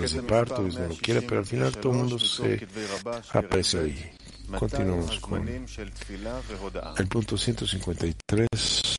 dolores de parto, Dios no lo quiera, pero al final todo el mundo se aprecia ahí. Continuamos con el punto 153,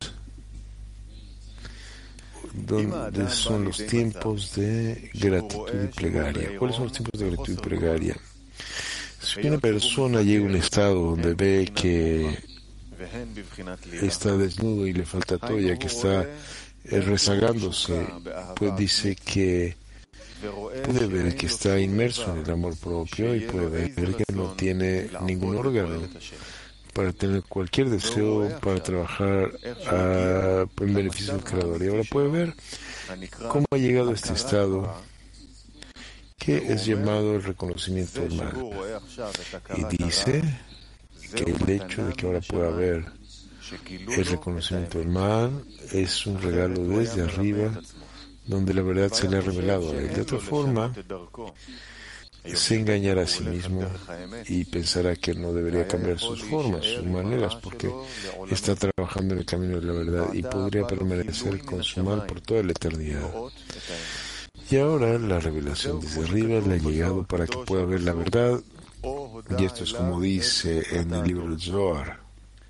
donde son los tiempos de gratitud y plegaria. ¿Cuáles son los tiempos de gratitud y plegaria? Si una persona llega a un estado donde ve que está desnudo y le falta toalla, que está rezagándose, pues dice que puede ver que está inmerso en el amor propio y puede ver que no tiene ningún órgano para tener cualquier deseo para trabajar en beneficio del Creador. Y ahora puede ver cómo ha llegado a este estado que es llamado el reconocimiento del mal. Y dice que el hecho de que ahora pueda ver el reconocimiento del mal es un regalo desde arriba, donde la verdad se le ha revelado a él. De otra forma, se engañará a sí mismo y pensará que no debería cambiar sus formas, sus maneras, porque está trabajando en el camino de la verdad y podría permanecer con su mal por toda la eternidad. Y ahora la revelación desde arriba le ha llegado para que pueda ver la verdad, y esto es como dice en el libro del Zohar.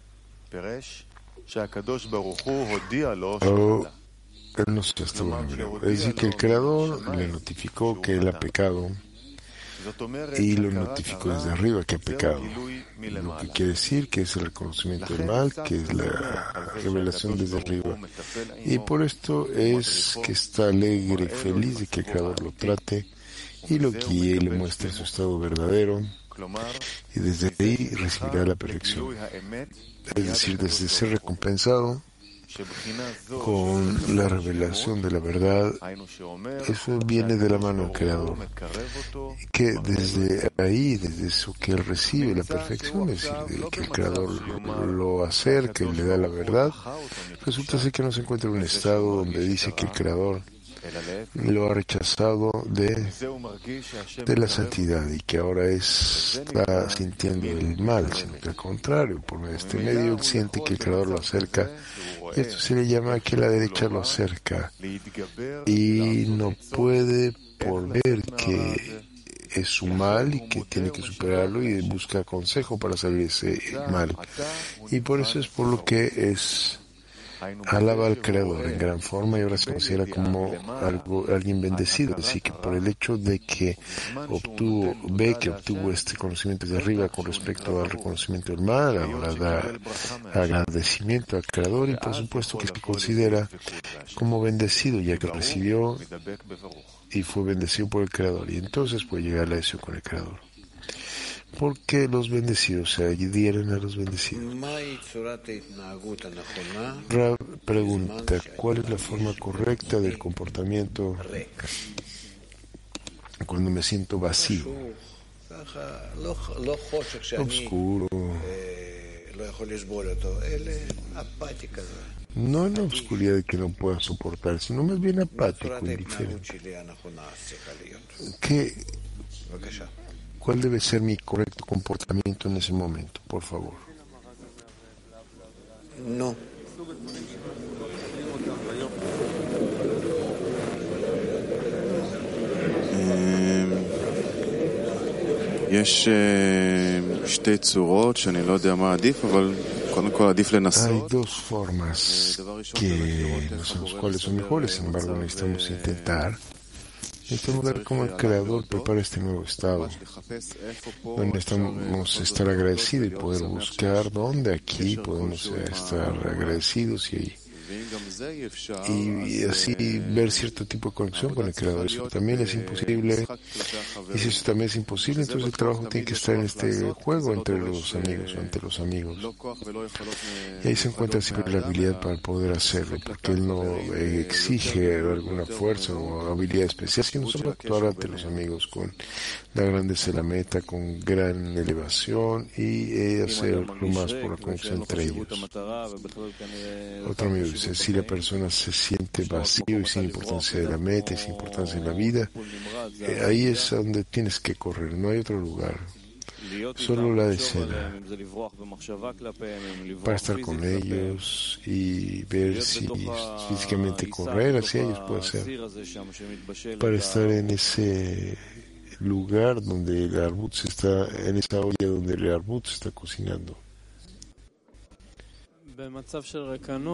Él no se está bueno, es decir, que el Creador le notificó que él ha pecado y lo notificó desde arriba que ha pecado, lo que quiere decir que es el reconocimiento del mal, que es la revelación desde arriba, y por esto es que está alegre y feliz de que el Creador lo trate y lo guíe y le muestre su estado verdadero, y desde ahí recibirá la perfección, es decir, desde ser recompensado con la revelación de la verdad. Eso viene de la mano del Creador, que desde ahí, desde eso que él recibe la perfección, es decir, de que el Creador lo acerca y le da la verdad, resulta ser que no se encuentra en un estado donde dice que el Creador lo ha rechazado de la santidad y que ahora está sintiendo el mal, sino que al contrario, por este medio él siente que el Creador lo acerca, y esto se le llama que la derecha lo acerca y no puede por ver que es su mal y que tiene que superarlo, y busca consejo para salir de ese mal, y por eso es por lo que alaba al Creador en gran forma y ahora se considera como alguien bendecido. Así que por el hecho de que obtuvo este conocimiento de arriba con respecto al reconocimiento del mal, ahora da agradecimiento al Creador y por supuesto que se considera como bendecido, ya que recibió y fue bendecido por el Creador, y entonces puede llegar a la adhesión con el Creador. Porque los bendecidos se adhieren a los bendecidos. Rab pregunta, ¿cuál es la forma correcta del comportamiento cuando me siento vacío, oscuro? No en la oscuridad de que no pueda soportar, sino más bien apático, indiferente. ¿Cuál debe ser mi correcto comportamiento en ese momento, por favor? No. יש שתי צורות שאני לא יודע מה עדיף, אבל קודם כל עדיף לנסות. Hay dos formas que no sabemos cuáles son mejores, sin embargo necesitamos intentar. Necesitamos ver cómo el Creador prepara este nuevo estado, donde necesitamos estar agradecidos y poder buscar dónde aquí podemos estar agradecidos y así ver cierto tipo de conexión con el Creador. Eso también es imposible, y si eso también es imposible, entonces el trabajo tiene que estar en este juego entre los amigos o entre los amigos, y ahí se encuentra siempre la habilidad para poder hacerlo, porque él no exige alguna fuerza o habilidad especial, sino solo actuar ante los amigos con la grandeza de la meta, con gran elevación, y hacer lo más por la conexión entre ellos. Otro amigo dice, si la persona se siente vacío y sin importancia de la meta y sin importancia de la vida, ahí es donde tienes que correr, no hay otro lugar. solo la decena, para estar con ellos y ver si físicamente correr hacia ellos puede ser, para estar en ese lugar donde el arbut se está, en esa olla donde el arbut se está cocinando. En ese estado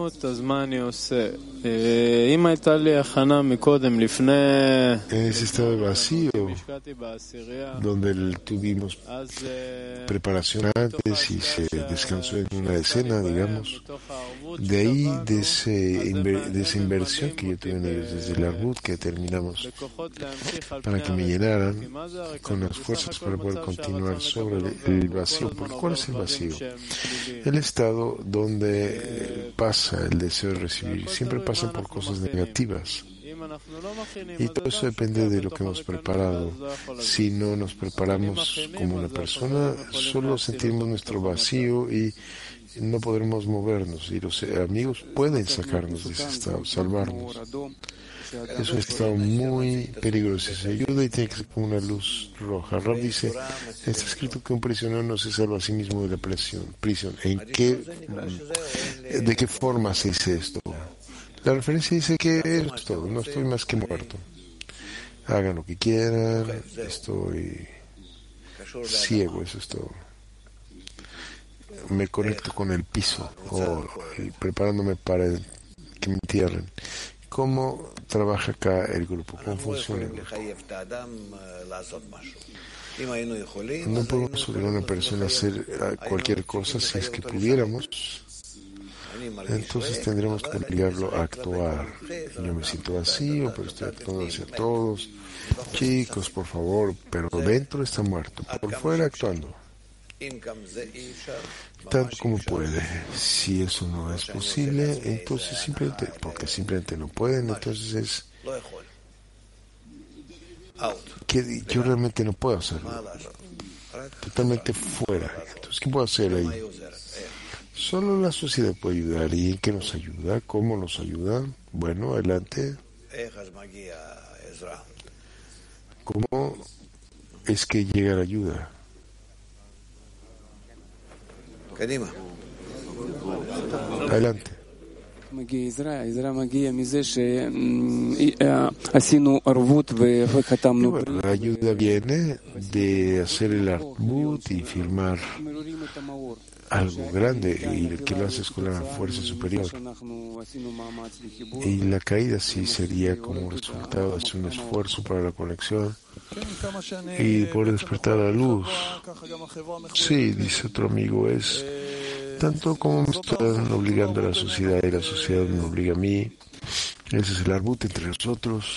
de vacío, donde tuvimos preparación antes y se descansó en una decena, digamos, de ahí, de esa inversión que yo tuve en ellos desde el arbut que terminamos, para que me llenaran con las fuerzas para poder continuar sobre el vacío. ¿Por cuál es el vacío? El estado donde pasa el deseo de recibir, siempre pasan por cosas negativas. Y todo eso depende de lo que hemos preparado. Si no nos preparamos como una persona, solo sentimos nuestro vacío y no podremos movernos. Y los amigos pueden sacarnos de ese estado, salvarnos. Es un estado muy peligroso. Se ayuda y tiene que ser como una luz roja. Rab dice, está escrito que un prisionero no se salva a sí mismo de la prisión. ¿De qué forma se dice esto? La referencia dice que es todo, no estoy más que muerto. Hagan lo que quieran, estoy ciego, eso es todo. Me conecto con el piso, preparándome para que me entierren. ¿Cómo trabaja acá el grupo? ¿Cómo funciona el grupo? No podemos obligar a una persona a hacer cualquier cosa. Si es que pudiéramos, entonces tendremos que obligarlo a actuar. Yo me siento vacío, pero estoy actuando hacia todos. Chicos, por favor, pero dentro está muerto, por fuera actuando. Tanto como puede. Si eso no es posible, entonces porque simplemente no pueden, entonces es que yo realmente no puedo hacerlo. Totalmente fuera. Entonces, ¿qué puedo hacer ahí? Solo la sociedad puede ayudar. ¿Y en qué nos ayuda? ¿Cómo nos ayuda? Bueno, adelante. ¿Cómo es que llega la ayuda? Adelante. La ayuda viene de hacer el arbut y firmar algo grande y que lo haces con la fuerza superior. Y la caída sí sería como resultado de un esfuerzo para la conexión y poder despertar la luz. Sí, dice otro amigo, es tanto como me están obligando a la sociedad y la sociedad me obliga a mí. Ese es el arbut entre nosotros.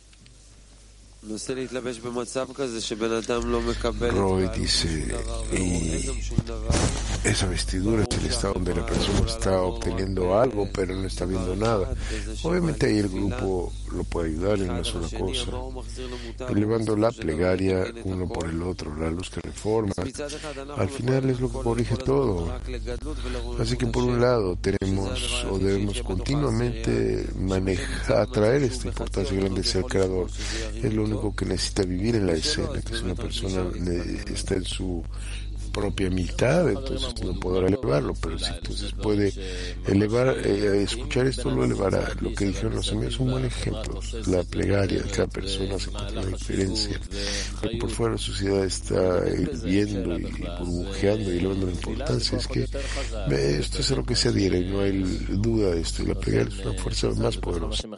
Roy dice, y esa vestidura es el estado donde la persona está obteniendo algo pero no está viendo nada. Obviamente ahí el grupo lo puede ayudar en una sola cosa, elevando la plegaria uno por el otro, la luz que reforma. Al final es lo que corrige todo. Así que por un lado tenemos o debemos continuamente atraer esta importancia grande de ser creador. Es lo único que necesita vivir en la escena, que si una persona está en su propia mitad, entonces no podrá elevarlo, pero si entonces puede elevar, escuchar esto lo elevará. Lo que dijeron los amigos es un buen ejemplo. La plegaria de cada persona se encuentra una diferencia. Porque por fuera la sociedad está hirviendo y burbujeando y elevando la importancia. Es que esto es a lo que se adhiere y no hay duda de esto. Y la plegaria es una fuerza más poderosa.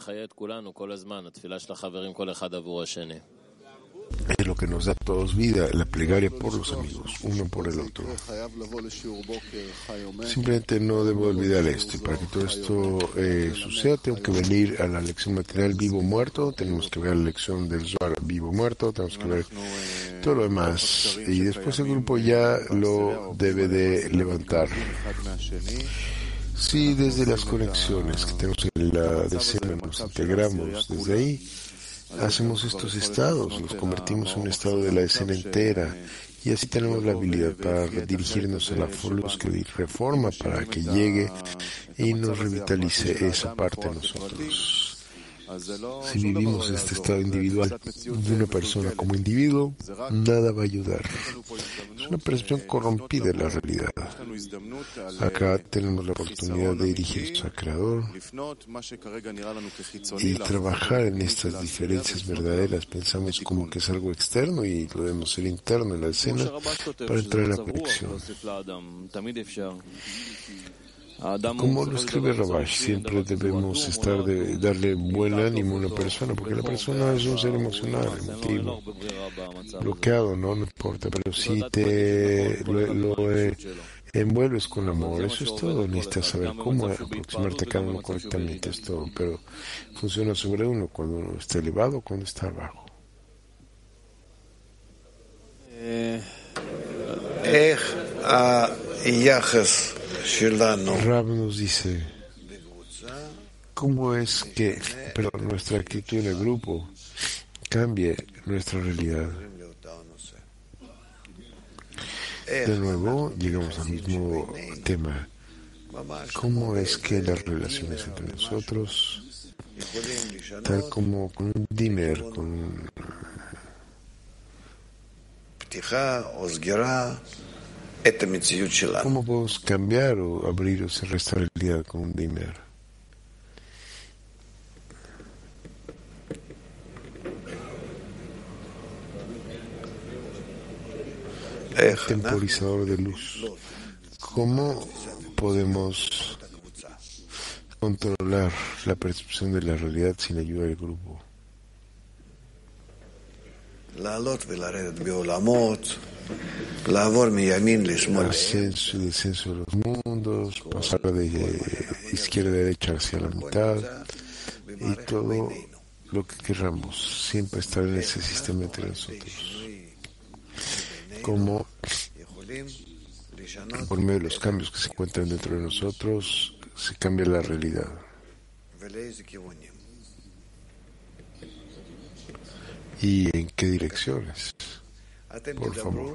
Es lo que nos da a todos vida, la plegaria por los amigos, uno por el otro. Simplemente no debo olvidar esto. Y para que todo esto suceda, tengo que venir a la lección matinal vivo o muerto, tenemos que ver la lección del Zohar vivo o muerto, tenemos que ver todo lo demás. Y después el grupo ya lo debe de levantar. Si desde las conexiones que tenemos en la decena nos integramos desde ahí, hacemos estos estados, los convertimos en un estado de la escena entera y así tenemos la habilidad para dirigirnos a la luz que reforma para que llegue y nos revitalice esa parte de nosotros. Si vivimos este estado individual de una persona como individuo, nada va a ayudar. Es una percepción corrompida de la realidad. Acá tenemos la oportunidad de dirigirnos al Creador y trabajar en estas diferencias verdaderas. Pensamos como que es algo externo y lo debemos ser interno en la escena para entrar en la conexión. Como lo escribe Rabash, siempre debemos darle buen ánimo a una persona, porque la persona es un ser emocional, emotivo, bloqueado, no importa, pero si envuelves con amor, eso es todo. Necesitas saber cómo aproximarte a cada uno correctamente, es todo, pero funciona sobre uno cuando uno está elevado o cuando está abajo. Rab nos dice, ¿cómo es que nuestra actitud en el grupo cambie nuestra realidad? De nuevo, llegamos al mismo tema. ¿Cómo es que las relaciones entre nosotros, tal como con un dimmer, con ¿cómo podemos cambiar o abrir esa realidad con un dimmer? Temporizador de luz. ¿Cómo podemos controlar la percepción de la realidad sin ayuda del grupo? Ascenso y descenso de los mundos, pasar de izquierda a derecha hacia la mitad y todo lo que queramos, siempre estar en ese sistema entre nosotros. Como por medio de los cambios que se encuentran dentro de nosotros se cambia la realidad. ¿Y en qué direcciones? Por favor.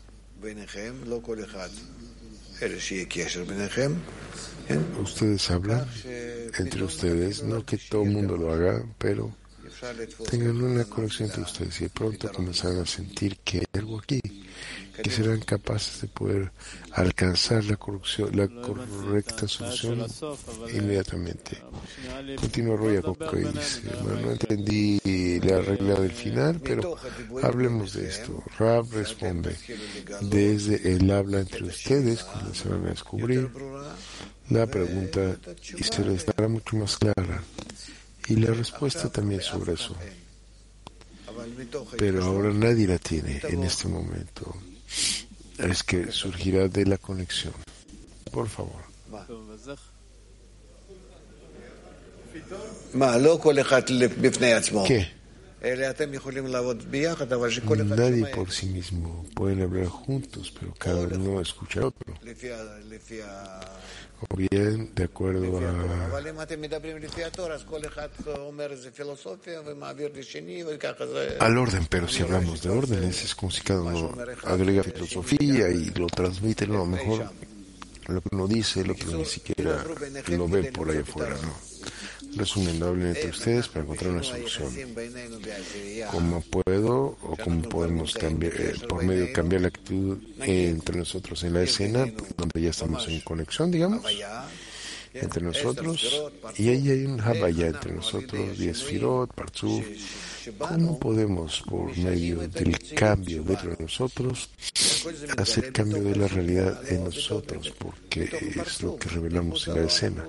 Ustedes hablan entre ustedes, no que todo el mundo lo haga, pero tengan una conexión entre ustedes y de pronto comenzarán a sentir que hay algo aquí, que serán capaces de poder alcanzar la correcta solución inmediatamente. Continúa Roya con que dice, no entendí la regla del final, pero hablemos de esto. Rab responde, desde el habla entre ustedes comenzarán a descubrir la pregunta y se les dará mucho más clara. Y la respuesta también sobre eso. Pero ahora nadie la tiene en este momento. Es que surgirá de la conexión. Por favor. ¿Qué? Nadie por sí mismo. Pueden hablar juntos, pero cada uno escucha al otro. O bien, de acuerdo al orden, pero si hablamos de órdenes, es como si cada uno agrega filosofía y lo transmite, no, mejor lo que uno dice, lo que uno ni siquiera lo ve por ahí afuera, ¿no? Resumen, hablen entre ustedes para encontrar una solución. ¿Cómo puedo o cómo podemos cambiar, por medio de cambiar la actitud entre nosotros en la escena, donde ya estamos en conexión, digamos, entre nosotros, y ahí hay un Havaya entre nosotros, 10 Sfirot, Partzuf. ¿Cómo podemos, por medio del cambio dentro de nosotros, hacer cambio de la realidad en nosotros? Porque es lo que revelamos en la escena.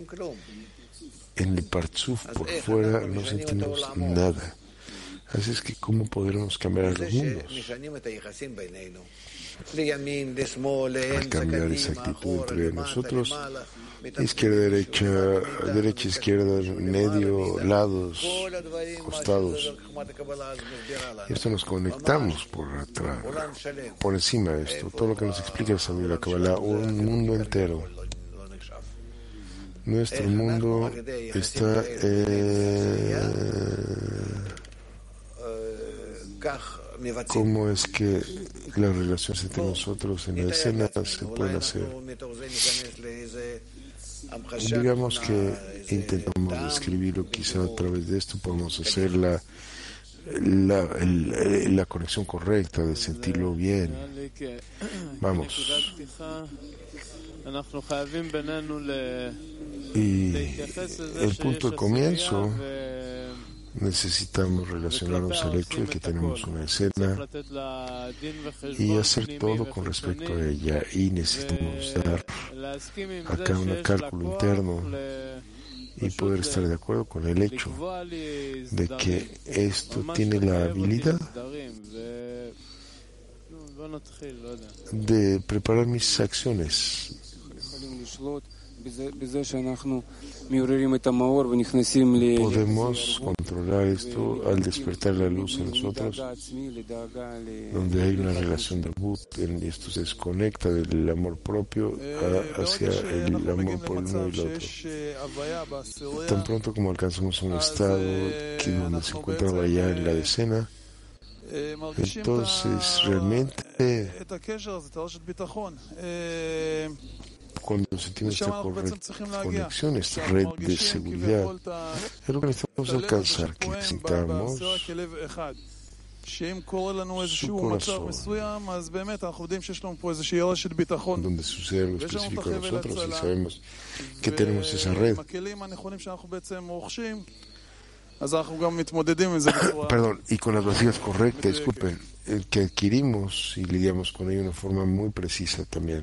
En el Partzuf, por fuera, no sentimos nada. Así es que, ¿cómo podremos cambiar a los mundos? Al cambiar esa actitud entre nosotros, izquierda, derecha, izquierda, medio, lados, costados. Y esto nos conectamos por atrás, por encima de esto. Todo lo que nos explica el Sabio de la Kabbalah, un mundo entero. Nuestro mundo está cómo es que las relaciones entre nosotros en la escena se pueden hacer. Digamos que intentamos describirlo, quizá a través de esto podemos hacer la conexión correcta, de sentirlo bien. Vamos. Y el punto de comienzo, necesitamos relacionarnos al hecho de que tenemos una escena y hacer todo con respecto a ella, y necesitamos dar acá un cálculo interno y poder estar de acuerdo con el hecho de que esto tiene la habilidad de preparar mis acciones. Podemos controlar esto al despertar la luz en nosotros, donde hay una relación de Abud, y esto se desconecta del amor propio hacia el amor por el uno y el otro. Tan pronto como alcanzamos un estado donde se encuentra Vaya en la decena, entonces realmente cuando sentimos esta conexión, esta red de seguridad, es lo que necesitamos alcanzar, que sintamos su corazón, donde sucede algo específico de nosotros, y sabemos que tenemos esa red. Perdón, y con las vasijas correctas, disculpen, que adquirimos y lidiamos con ello de una forma muy precisa también.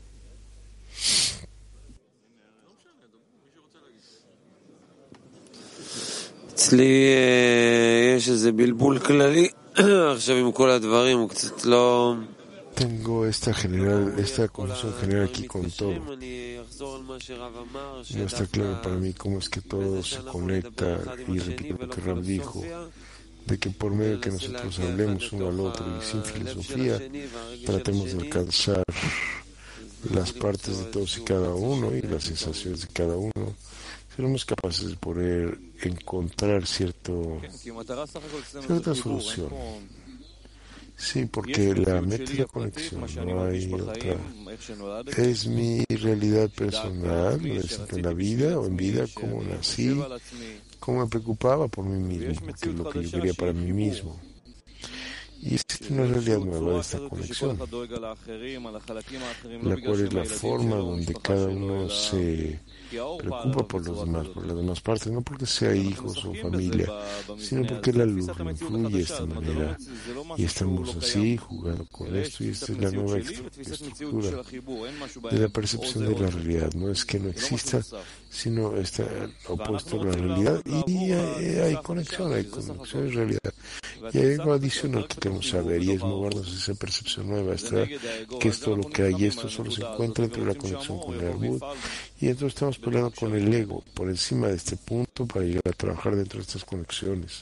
Tengo esta confusión general aquí con todo. No está claro para mí cómo es que todo se conecta, y repito lo que Rab dijo, de que por medio de que nosotros hablemos uno al otro y sin filosofía tratemos de alcanzar las partes de todos y cada uno y las sensaciones de cada uno, seremos capaces de poder encontrar cierta solución. Sí, porque la meta es la conexión, no hay otra. Es mi realidad personal, en la vida o en vida, cómo nací, cómo me preocupaba por mí mismo, porque es lo que yo quería para mí mismo. Y existe una realidad nueva de esta conexión, la cual es la forma donde cada uno se preocupa por los demás, por las demás partes, no porque sea hijos o familia, sino porque la luz lo influye de esta manera, y estamos así jugando con esto, y esta es la nueva estructura de la percepción de la realidad. No es que no exista, sino está opuesto a la realidad, y hay conexión en realidad, y hay algo adicional que queremos saber, y es movernos a esa percepción nueva, que es todo lo que hay, y esto solo se encuentra entre la conexión con el Abud, y entonces estamos peleando con el ego por encima de este punto para llegar a trabajar dentro de estas conexiones.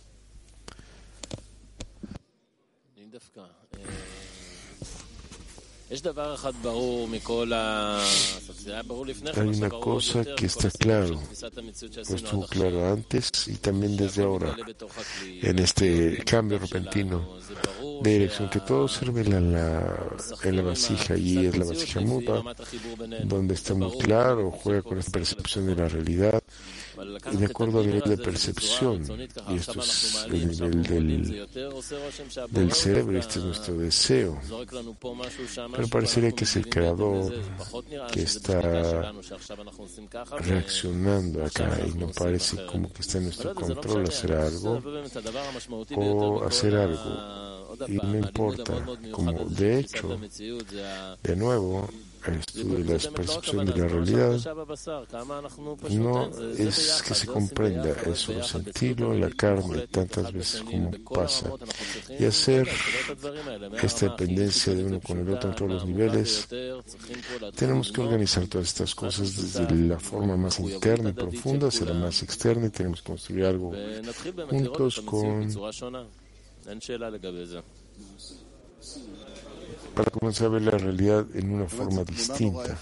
Hay una cosa que está claro, estuvo claro antes y también desde ahora, en este cambio repentino de dirección, que todo se revela en la vasija, y es la vasija muda, donde está muy claro, juega con esta percepción de la realidad, y de acuerdo al nivel de percepción, y esto es el nivel del cerebro, este es nuestro deseo, pero parecería que es el creador que está reaccionando acá, y no parece como que está en nuestro control hacer algo o hacer algo, y no importa, como de hecho, de nuevo, el estudio de la percepción de la realidad no es que se comprenda, es solo sentirlo en la carne tantas veces como pasa, y hacer esta dependencia de uno con el otro en todos los niveles. Tenemos que organizar todas estas cosas desde la forma más interna y profunda hacia la más externa, y tenemos que construir algo juntos para comenzar a ver la realidad en una forma distinta.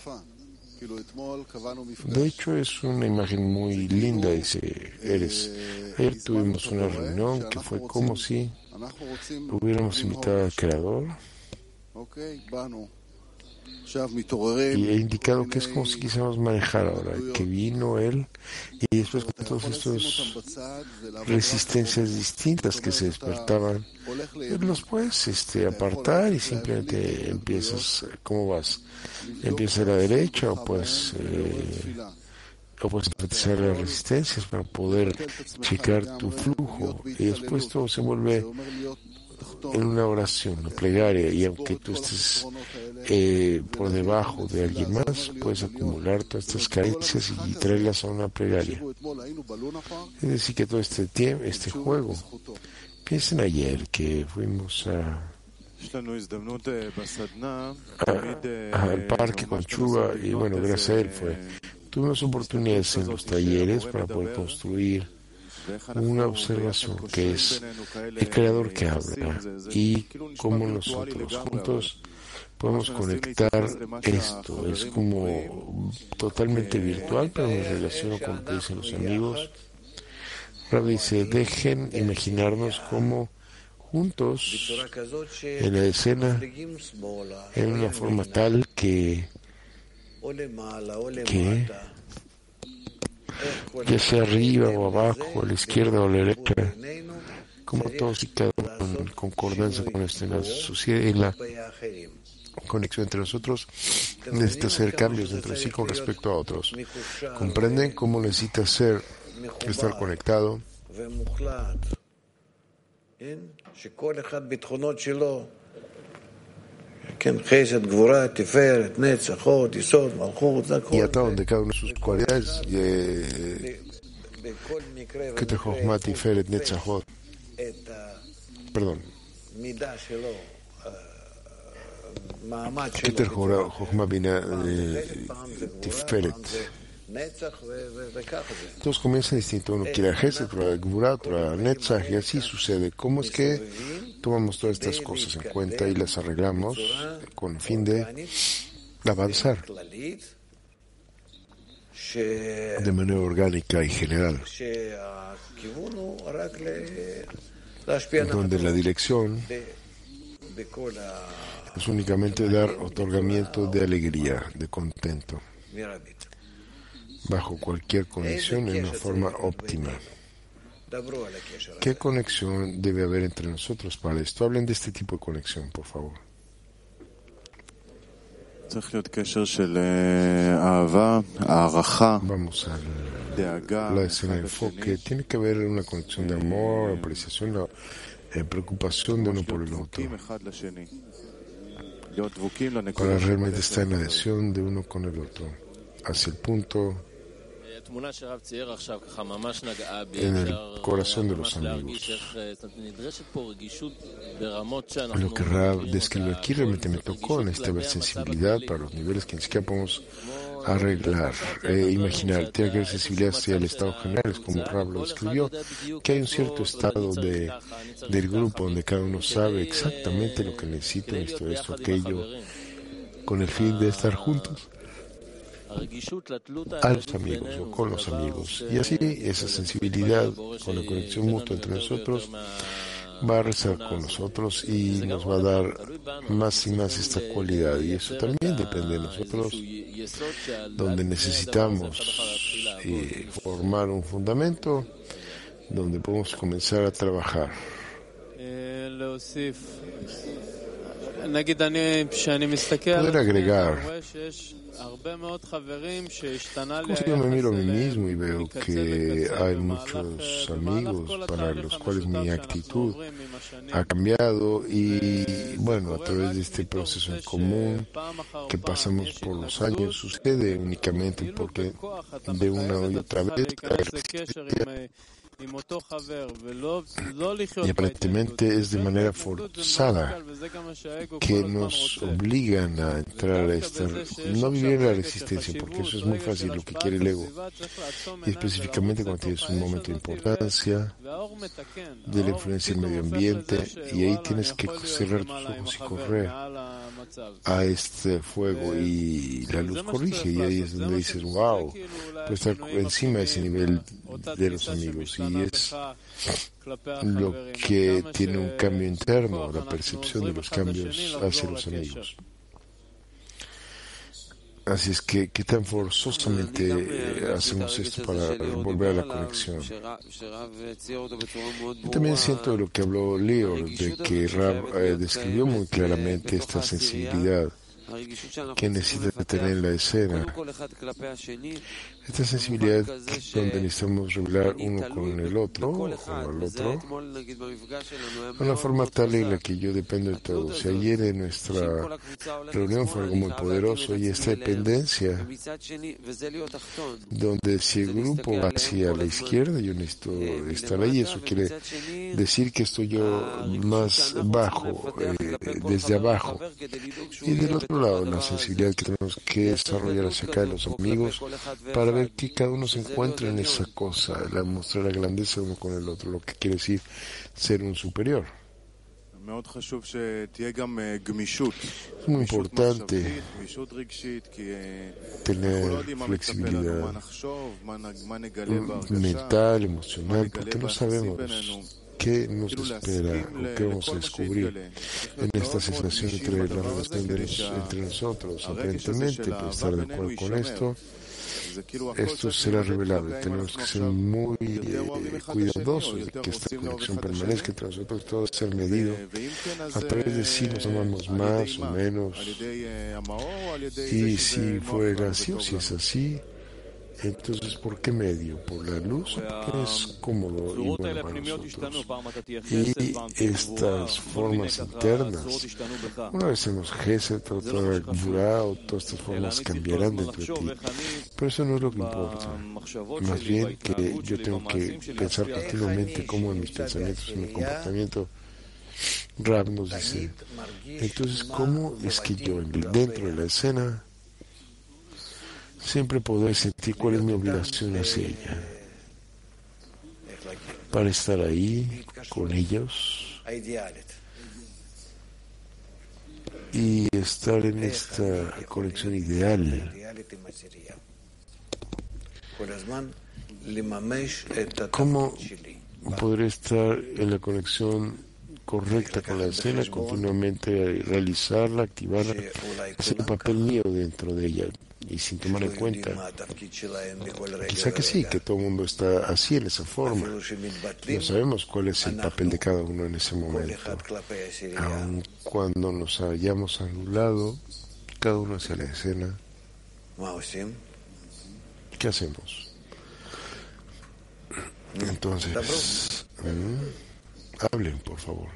De hecho, es una imagen muy linda, dice Eres. Ayer tuvimos una reunión que fue como si hubiéramos invitado al Creador Y he indicado que es como si quisiéramos manejar ahora, que vino él y después con todas estas resistencias distintas que se despertaban, los puedes apartar y simplemente empiezas, ¿cómo vas? Empiezas a la derecha o puedes enfatizar las resistencias para poder checar tu flujo y después todo se vuelve en una oración, una plegaria, y aunque tú estés por debajo de alguien más, puedes acumular todas estas carencias y traerlas a una plegaria. Es decir, que todo este juego, piensen ayer que fuimos al parque con Chuba y bueno, gracias a él tuvimos oportunidades en los talleres para poder construir una observación que es el creador que habla y cómo nosotros juntos podemos conectar esto. Es como totalmente virtual, pero me relaciono con lo que dicen los amigos. Rabbi dice, dejen imaginarnos cómo juntos en la escena, en una forma tal que ya sea arriba o abajo, a la izquierda o a la derecha, como todos y cada uno en concordancia con esto, en la conexión entre nosotros, necesita hacer cambios entre sí con respecto a otros. ¿Comprenden cómo necesita estar conectado? Y atado donde cada una de sus cualidades, Keter Chochma Tiferet Netzachot, perdón, Keter Chochma Bina Tiferet. Todos comienzan distinto, uno quiere a Gesed, otro a Gvura, otro a Netzach, y así sucede. ¿Cómo es que tomamos todas estas cosas en cuenta y las arreglamos con el fin de avanzar de manera orgánica y general, donde la dirección es únicamente dar otorgamiento de alegría, de contento, bajo cualquier condición en una forma óptima. ¿Qué conexión debe haber entre nosotros para esto? Hablen de este tipo de conexión, por favor. Vamos a la escena de enfoque. Tiene que haber una conexión de amor, apreciación, preocupación de uno por el otro, para realmente estar en adhesión de uno con el otro, hacia el punto en el corazón de los amigos. Lo que Rav describe aquí realmente me tocó en esta sensibilidad para los niveles que ni siquiera podemos arreglar, imaginar. Tiene que haber sensibilidad hacia el estado general, es como Rav lo describió, que hay un cierto estado del grupo donde cada uno sabe exactamente lo que necesita, esto, aquello, con el fin de estar juntos a los amigos o con los amigos, y así esa sensibilidad con la conexión mutua entre nosotros va a rezar con nosotros y nos va a dar más y más esta cualidad, y eso también depende de nosotros, donde necesitamos formar un fundamento donde podemos comenzar a trabajar. Poder agregar, como si yo me miro a mí mismo y veo que hay muchos amigos para los cuales mi actitud ha cambiado, y bueno, a través de este proceso en común que pasamos por los años sucede únicamente porque de una y otra vez y aparentemente es de manera forzada que nos obligan a entrar a esta, no vivir la resistencia, porque eso es muy fácil, lo que quiere el ego, y específicamente cuando tienes un momento de importancia de la influencia del medio ambiente, y ahí tienes que cerrar tus ojos y correr a este fuego, y la luz corrige, y ahí es donde dices, wow, puedo estar encima de ese nivel de los amigos, y es lo que tiene un cambio interno, la percepción de los cambios hacia los amigos. Así es que, ¿qué tan forzosamente hacemos esto para volver a la conexión? Yo también siento lo que habló Leo, de que Rab describió muy claramente esta sensibilidad que necesita tener en la escena. Esta sensibilidad donde necesitamos revelar uno con el otro o al otro de una forma tal en la que yo dependo de todos. Si ayer en nuestra reunión fue algo muy poderoso y esta dependencia donde si el grupo va hacia la izquierda yo necesito estar ahí, eso quiere decir que estoy yo más bajo, desde abajo, y del otro lado la sensibilidad que tenemos que desarrollar hacia acá de los amigos para ver que cada uno se encuentra en esa cosa, mostrar la grandeza uno con el otro, lo que quiere decir ser un superior. Es muy importante tener flexibilidad mental, emocional, porque no sabemos qué nos espera o qué vamos a descubrir en esta sensación entre la relación entre nosotros. Aparentemente, para estar de acuerdo con esto será revelado. Tenemos que ser muy cuidadosos de que esta conexión permanezca entre nosotros, todo ser medido a través de si nos amamos más o menos, y si fuera así o si es así, entonces ¿por qué medio? ¿Por la luz o porque es cómodo y bueno para nosotros? Y estas formas internas, una vez hacemos Gesed, otra Gvurá, o todas estas formas cambiarán dentro de ti, pero eso no es lo que importa. Más bien que yo tengo que pensar continuamente cómo en mis pensamientos, en mi comportamiento. Rab nos dice, entonces ¿cómo es que yo dentro de la escena siempre poder sentir cuál es mi obligación hacia ella, para estar ahí con ellos y estar en esta conexión ideal? ¿Cómo podré estar en la conexión correcta con la escena, continuamente realizarla, activarla, hacer el papel mío dentro de ella? Y sin tomar en cuenta, quizá que sí, que todo el mundo está así, en esa forma. No sabemos cuál es el papel de cada uno en ese momento. Aun cuando nos hayamos anulado, cada uno hacia la escena, ¿qué hacemos? Entonces, hablen, por favor.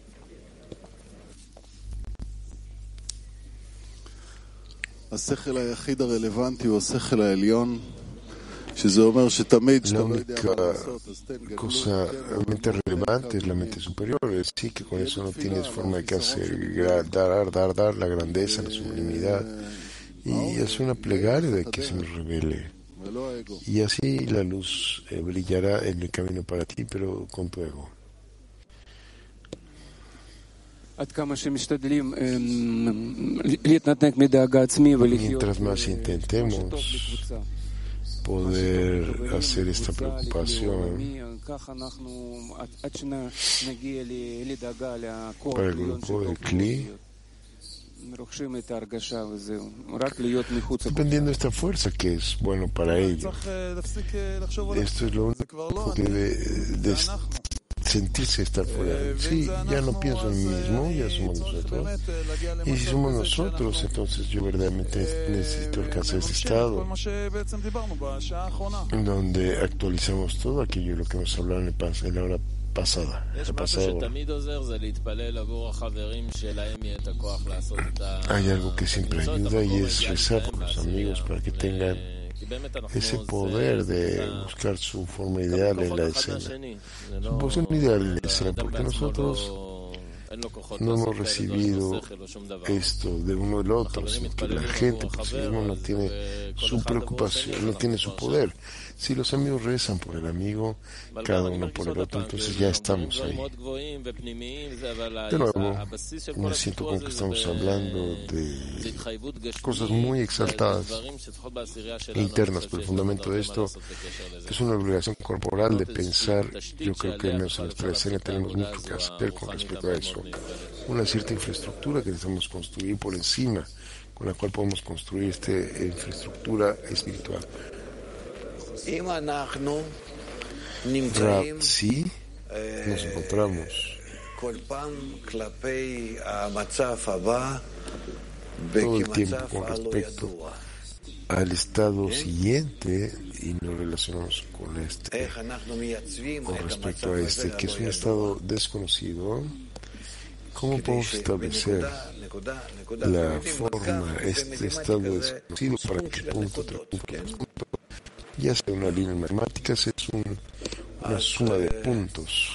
השכל היחיד הרלוונטי הוא השכל העליון, שזה אומר שתמיד La única cosa realmente relevante es la mente superior, es decir, que con eso no tienes forma de que hacer dar la grandeza, la sublimidad, y es una plegaria de que se nos revele. Y así la luz brillará en el camino para ti, pero con tu ego. Mientras más intentemos poder hacer esta preocupación para el grupo de Kli, dependiendo de esta fuerza que es bueno para ellos. Esto es lo único que debe sentirse estar fuera. Sí, ya no pienso en mí mismo, ya somos nosotros. Y si somos nosotros, entonces yo verdaderamente necesito alcanzar este estado en donde actualizamos todo aquello de lo que hemos hablado en la hora pasada. Hay algo que siempre ayuda y es rezar por los amigos para que tengan ese poder de buscar su forma ideal en la escena, su posición ideal en la escena, porque nosotros no hemos recibido esto de uno del otro, sino que la gente por sí misma no tiene su preocupación, no tiene su poder. Si los amigos rezan por el amigo, cada uno por el otro, entonces ya estamos ahí. De nuevo, me siento como que estamos hablando de cosas muy exaltadas, internas, pero el fundamento de esto es una obligación corporal de pensar. Yo creo que en nuestra escena tenemos mucho que hacer con respecto a eso. Una cierta infraestructura que necesitamos construir por encima con la cual podemos construir esta infraestructura espiritual. Rab, si nos encontramos todo el tiempo con respecto al estado siguiente y nos relacionamos con este, con respecto a este, que es un estado desconocido, ¿cómo podemos establecer la forma, este estado desconocido para que punto tras punto, ya sea una línea en matemáticas, es una suma de puntos,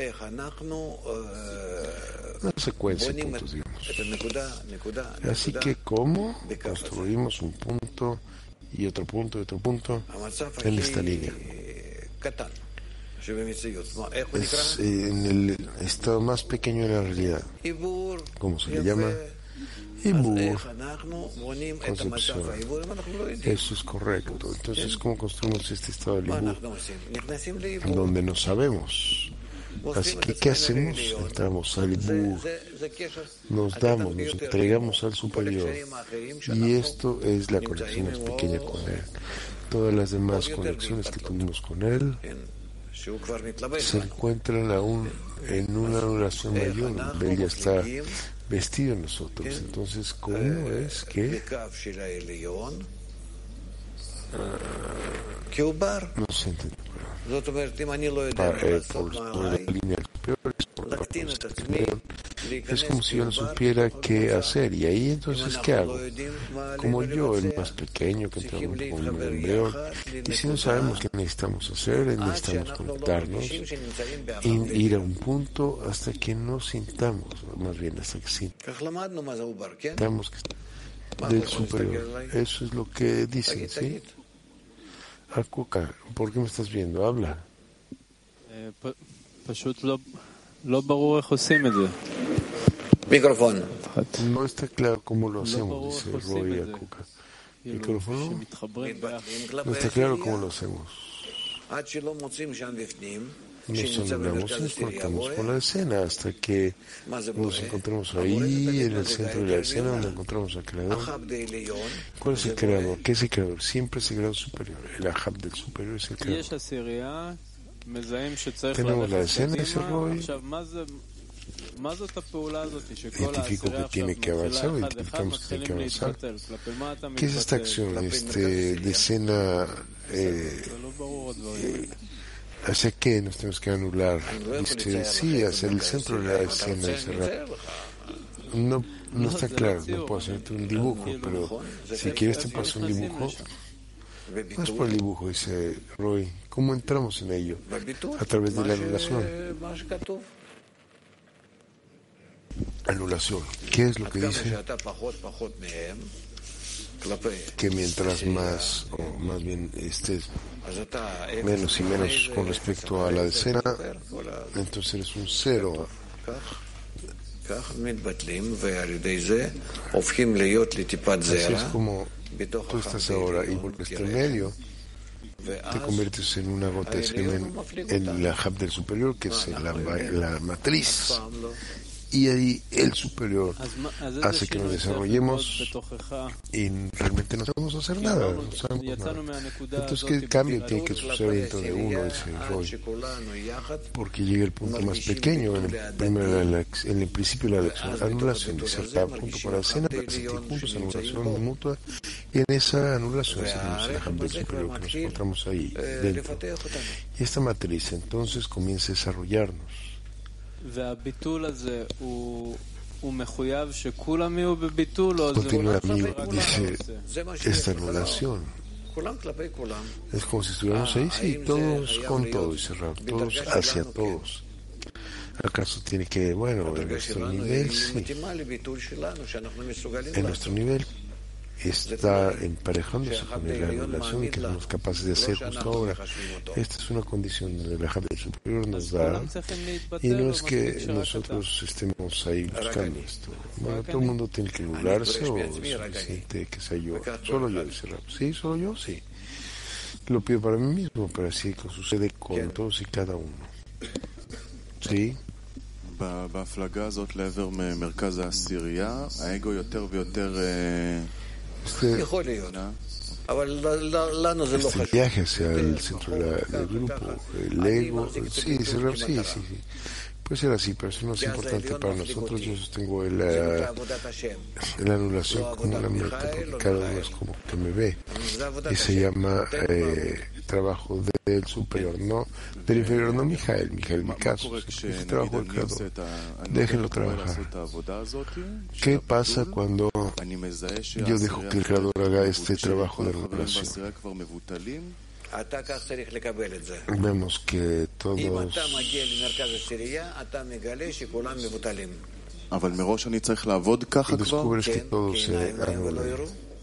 una secuencia de puntos, digamos. Así que, ¿cómo construimos un punto y otro punto y otro punto en esta línea? Es en el estado más pequeño de la realidad. ¿Cómo se le llama? Ibur, concepción. Eso es correcto. Entonces, ¿cómo construimos este estado del Ibur? Donde no sabemos. Así que, ¿qué hacemos? Entramos al Ibur, nos damos, nos entregamos al superior, y esto es la conexión más pequeña con él. Todas las demás conexiones que tuvimos con él se encuentran aún en una relación mayor, donde él ya está vestido en nosotros. Entonces, ¿cómo es que no se entiende? Por la línea superior, es como si yo no supiera qué hacer, y ahí entonces ¿qué hago? Como yo, el más pequeño, que entramos con el embrión, y si no sabemos qué necesitamos hacer, necesitamos conectarnos y ir a un punto hasta que no sintamos, más bien hasta que sintamos que del superior. Eso es lo que dicen, ¿sí? Akuka, ¿por qué me estás viendo? Habla. Micrófono. No está claro cómo lo hacemos, dice Roy Akuka. Micrófono. No está claro cómo lo hacemos. Nos anulamos y nos conectamos con la escena hasta que nos encontremos ahí, en el centro de la escena, donde encontramos al creador. ¿Cuál es el creador? ¿Qué es el creador? Siempre es el creador superior. El Ahab del superior es el creador. Tenemos la escena, dice Roy. Identifico que tiene que avanzar, identificamos que tiene que avanzar. ¿Qué es esta acción? De escena ¿hacia qué nos tenemos que anular? Dice, sí, hacia el centro de la escena de cerrar. No está claro, no puedo hacerte un dibujo, pero si quieres te paso un dibujo. No es por el dibujo, dice Roy. ¿Cómo entramos en ello? A través de la anulación. Anulación. ¿Qué es lo que dice? Que mientras más, o más bien estés menos y menos con respecto a la escena, entonces eres un cero. Así es como tú estás ahora, y por este medio te conviertes en una gota de semen en la Ahab del superior, que es la matriz. Y ahí el superior hace que nos desarrollemos y realmente no sabemos hacer nada. No sabemos nada. Entonces, ¿qué cambio tiene que suceder dentro de uno? Dice Roy. Porque llega el punto más pequeño en el principio de la lección. Anulación. Dice, cada punto para la escena, para sentir juntos, anulación mutua. Y en esa anulación seguimos el Ahab del superior que nos encontramos ahí dentro. Y esta matriz entonces comienza a desarrollarnos. Continúa, amigo, dice, esta anulación es como si estuviéramos ahí, sí, todos con todos, dice Rab, todos hacia todos. ¿Acaso tiene que, bueno, en nuestro nivel, sí, en nuestro nivel está emparejándose con la anulación que somos capaces de hacer justo ahora? Esta es una condición donde la Ahab del superior nos da, y no es que nosotros estemos ahí buscando esto. Bueno, todo el mundo tiene que anularse, o es suficiente que sea yo, solo yo, dice Rab. Sí, solo yo, sí. Lo pido para mí mismo, pero así que sucede con todos y cada uno. ¿Sí? בהפלגה הזאת לעבר מרכז העשירייה, האגו יותר ויותר... יכול להיות. אבל לנו זה לא חשוב. Este viaje hacia el centro del grupo, el ego, sí, sí. Puede ser así, pero eso no es importante para nosotros. Yo sostengo la anulación como una meta, porque cada uno es como que me ve. Y se llama trabajo del superior, no del inferior, no Mijael, mi caso. Es trabajo del creador. Déjenlo trabajar. ¿Qué pasa cuando yo dejo que el creador haga este trabajo de anulación? Vemos que todos descubres que todos se anulan.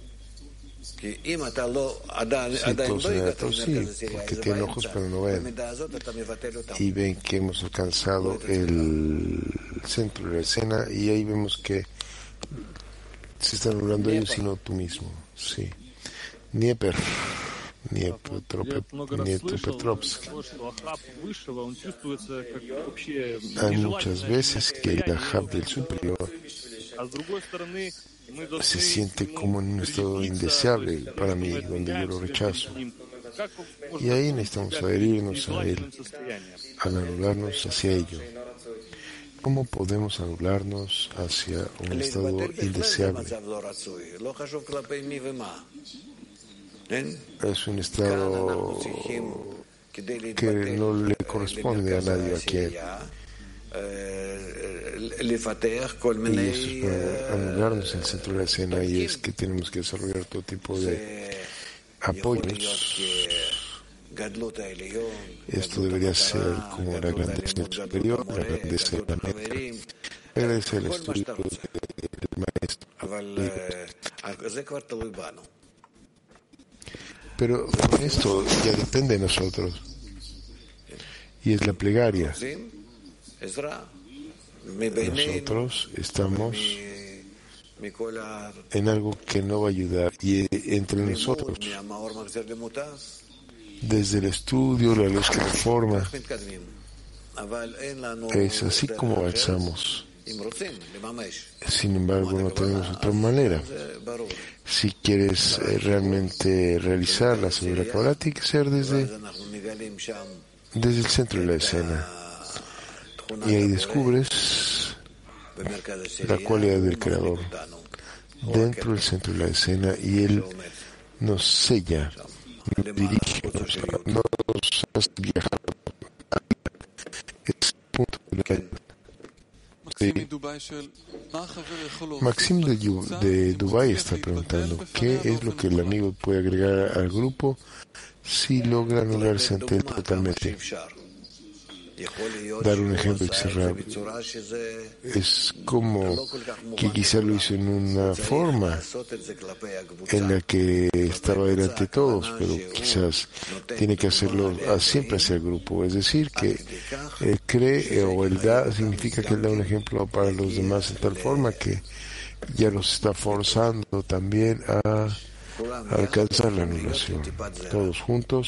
Sí, todos se anulan, sí, porque tienen ojos pero no ven. Y ven que hemos alcanzado el centro de la escena y ahí vemos que se están anulando ellos y no tú mismo. Sí. Nieper. Petrovsk. Hay muchas veces que el Ahab del superior se siente como en un estado indeseable para mí, donde yo lo rechazo. Y ahí necesitamos adherirnos a él, al anularnos hacia ello. ¿Cómo podemos anularnos hacia un estado indeseable? Es un estado que no le corresponde a nadie aquí. Y esto es para anularnos en el centro de la escena, y es que tenemos que desarrollar todo tipo de apoyos. Esto debería ser como la grandeza superior, la grandeza de la meta, la grandeza del estudio del maestro. Pero con esto ya depende de nosotros, y es la plegaria. Nosotros estamos en algo que no va a ayudar, y entre nosotros, desde el estudio, la luz que reforma, es así como avanzamos. Sin embargo, no tenemos otra manera. Si quieres realmente realizar la sabiduría Kabbalah, tiene que ser desde el centro de la escena. Y ahí descubres la cualidad del Creador dentro del centro de la escena, y Él nos sella, nos dirige, nos hace viajar. Es el punto de la vida. Maxim de Dubái está preguntando ¿qué es lo que el amigo puede agregar al grupo si logra anularse ante él totalmente? Dar un ejemplo cerrado es como que quizá lo hizo en una forma en la que estaba delante de todos, pero quizás tiene que hacerlo siempre hacia el grupo. Es decir, que él cree o él da, significa que él da un ejemplo para los demás en tal forma que ya los está forzando también a alcanzar la anulación. Todos juntos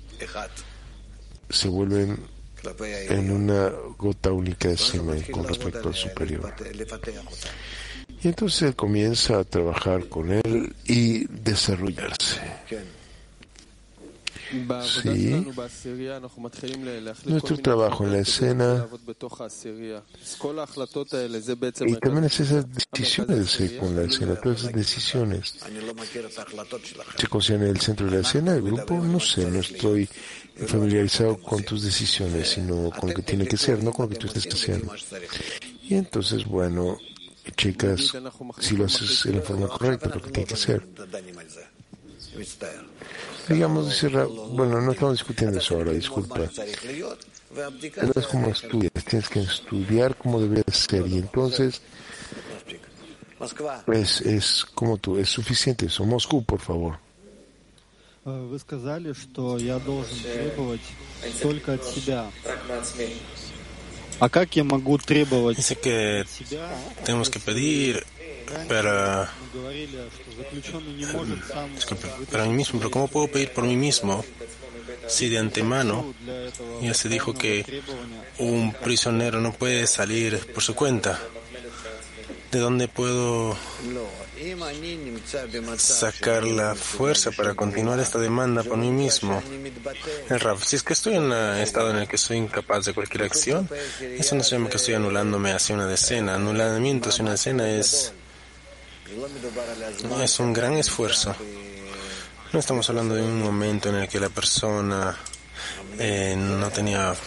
se vuelven en una gota única de semen con respecto al superior. Y entonces él comienza a trabajar con él y desarrollarse. Sí. Nuestro trabajo en la escena, y también es esas decisiones con la escena, todas esas decisiones se consideran en el centro de la escena. El grupo, no sé, no estoy familiarizado con tus decisiones, sino con lo que tiene que ser, no con lo que tú estés haciendo. Y entonces, bueno, chicas, si lo haces en la forma correcta, lo que tiene que ser. Digamos, bueno, no estamos discutiendo eso ahora, disculpa. Pero es como estudias, tienes que estudiar cómo debería ser, y entonces es como tú, es suficiente eso. Moscú, por favor. Вы сказали, что я должен требовать только от себя. А как я могу требовать Dice que от себя? tenemos que pedir para, Мы говорили, что заключенный не может сам disculpe, para mí mismo, pero ¿cómo puedo pedir por mí mismo Si de antemano ya se dijo que un prisionero no puede salir por su cuenta, ¿de dónde puedo sacar la fuerza para continuar esta demanda por mí mismo? El Rav, si es que estoy en un estado en el que soy incapaz de cualquier acción, eso no se llama que estoy anulándome hacia una decena. Anulamiento hacia una decena es un gran esfuerzo. No estamos hablando de un momento en el que la persona no tenía,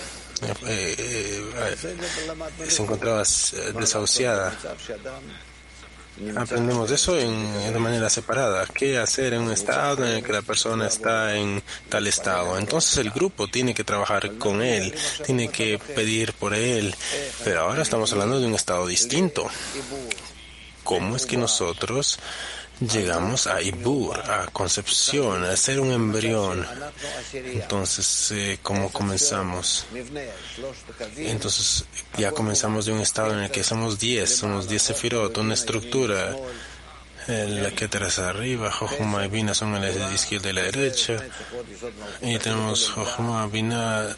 se encontraba desahuciada. Aprendemos eso de manera separada. ¿Qué hacer en un estado en el que la persona está en tal estado? Entonces el grupo tiene que trabajar con él, tiene que pedir por él. Pero ahora estamos hablando de un estado distinto. ¿Cómo es que nosotros llegamos a Ibur, a concepción, a ser un embrión? Entonces, ¿cómo comenzamos? Entonces, ya comenzamos de un estado en el que somos 10 sefirot, una estructura. La que tercera arriba, Jochma y Bina son a la izquierda y la derecha. Y tenemos Jochma, Bina,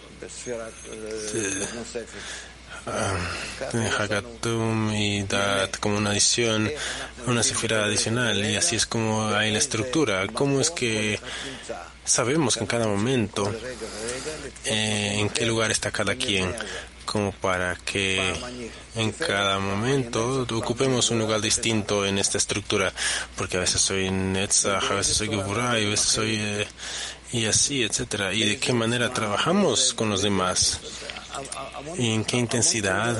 Hagatum y Dat como una adición, una sefira adicional, y así es como hay la estructura. ¿Cómo es que sabemos que en cada momento en qué lugar está cada quien, como para que en cada momento ocupemos un lugar distinto en esta estructura? Porque a veces soy Netzach, a veces soy Geburah, y a veces soy y así, etcétera. ¿Y de qué manera trabajamos con los demás? ¿Y en qué intensidad?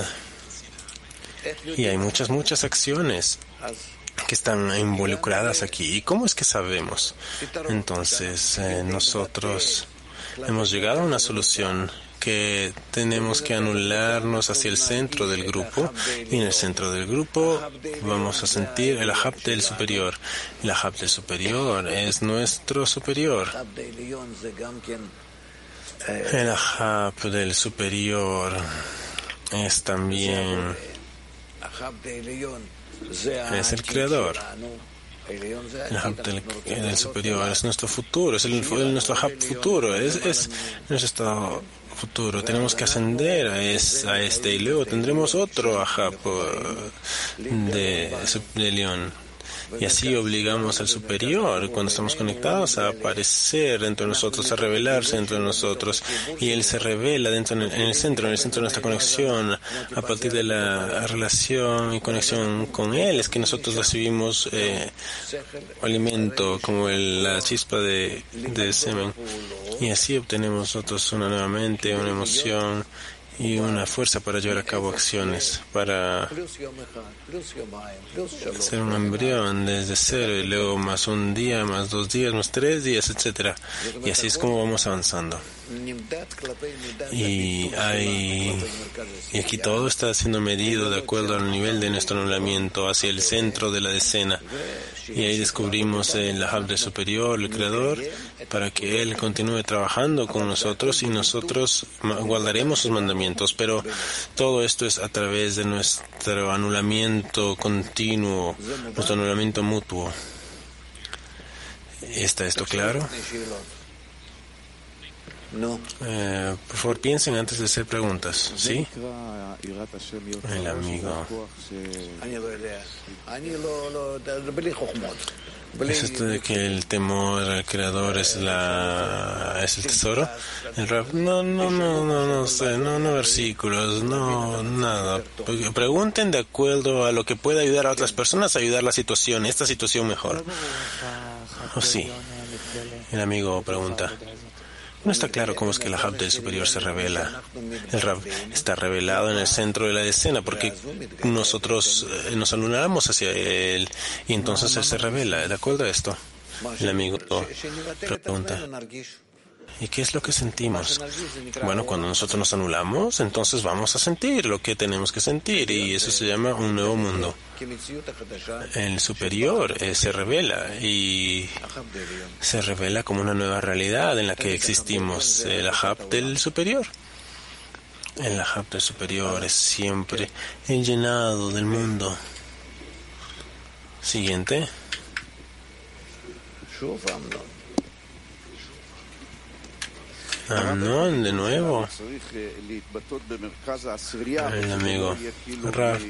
Y hay muchas acciones que están involucradas aquí. ¿Y cómo es que sabemos? Entonces, nosotros hemos llegado a una solución que tenemos que anularnos hacia el centro del grupo, y en el centro del grupo vamos a sentir el Ahab del superior. El Ahab del superior es nuestro superior. El Ahab del superior es también es el creador. El Ahab del superior es nuestro futuro, es nuestro Ahab futuro, es nuestro estado futuro. Tenemos que ascender a este, y luego tendremos otro Ahab de león. Y así obligamos al superior, cuando estamos conectados, a aparecer dentro de nosotros, a revelarse dentro de nosotros. Y él se revela en el centro de nuestra conexión. A partir de la relación y conexión con él es que nosotros recibimos alimento, como la chispa de semen. Y así obtenemos nosotros una nueva mente, una emoción y una fuerza para llevar a cabo acciones, para ser un embrión desde cero, y luego más un día, más 2 días, más 3 días, etcétera. Y así es como vamos avanzando. Y aquí todo está siendo medido de acuerdo al nivel de nuestro anulamiento hacia el centro de la decena. Y ahí descubrimos el Ahab del superior, el creador, para que él continúe trabajando con nosotros, y nosotros guardaremos sus mandamientos. Pero todo esto es a través de nuestro anulamiento continuo, nuestro anulamiento mutuo. ¿Está esto claro? Por favor, piensen antes de hacer preguntas. ¿Sí? El amigo. ¿Es esto de que el temor al creador es el tesoro? El Rav, no sé, no versículos, no nada. Pregunten de acuerdo a lo que pueda ayudar a otras personas a ayudar esta situación mejor. ¿O sí? El amigo pregunta. No está claro cómo es que el Ahab del superior se revela. El Rav está revelado en el centro de la escena porque nosotros nos anulamos hacia él, y entonces él se revela. ¿De acuerdo a esto? El amigo pregunta. ¿Y qué es lo que sentimos? Bueno, cuando nosotros nos anulamos, entonces vamos a sentir lo que tenemos que sentir, y eso se llama un nuevo mundo. El superior se revela, y se revela como una nueva realidad en la que existimos. El Ahab del superior. El Ahab del superior es siempre el llenado del mundo. Siguiente. Amnón, de nuevo. El amigo Rav,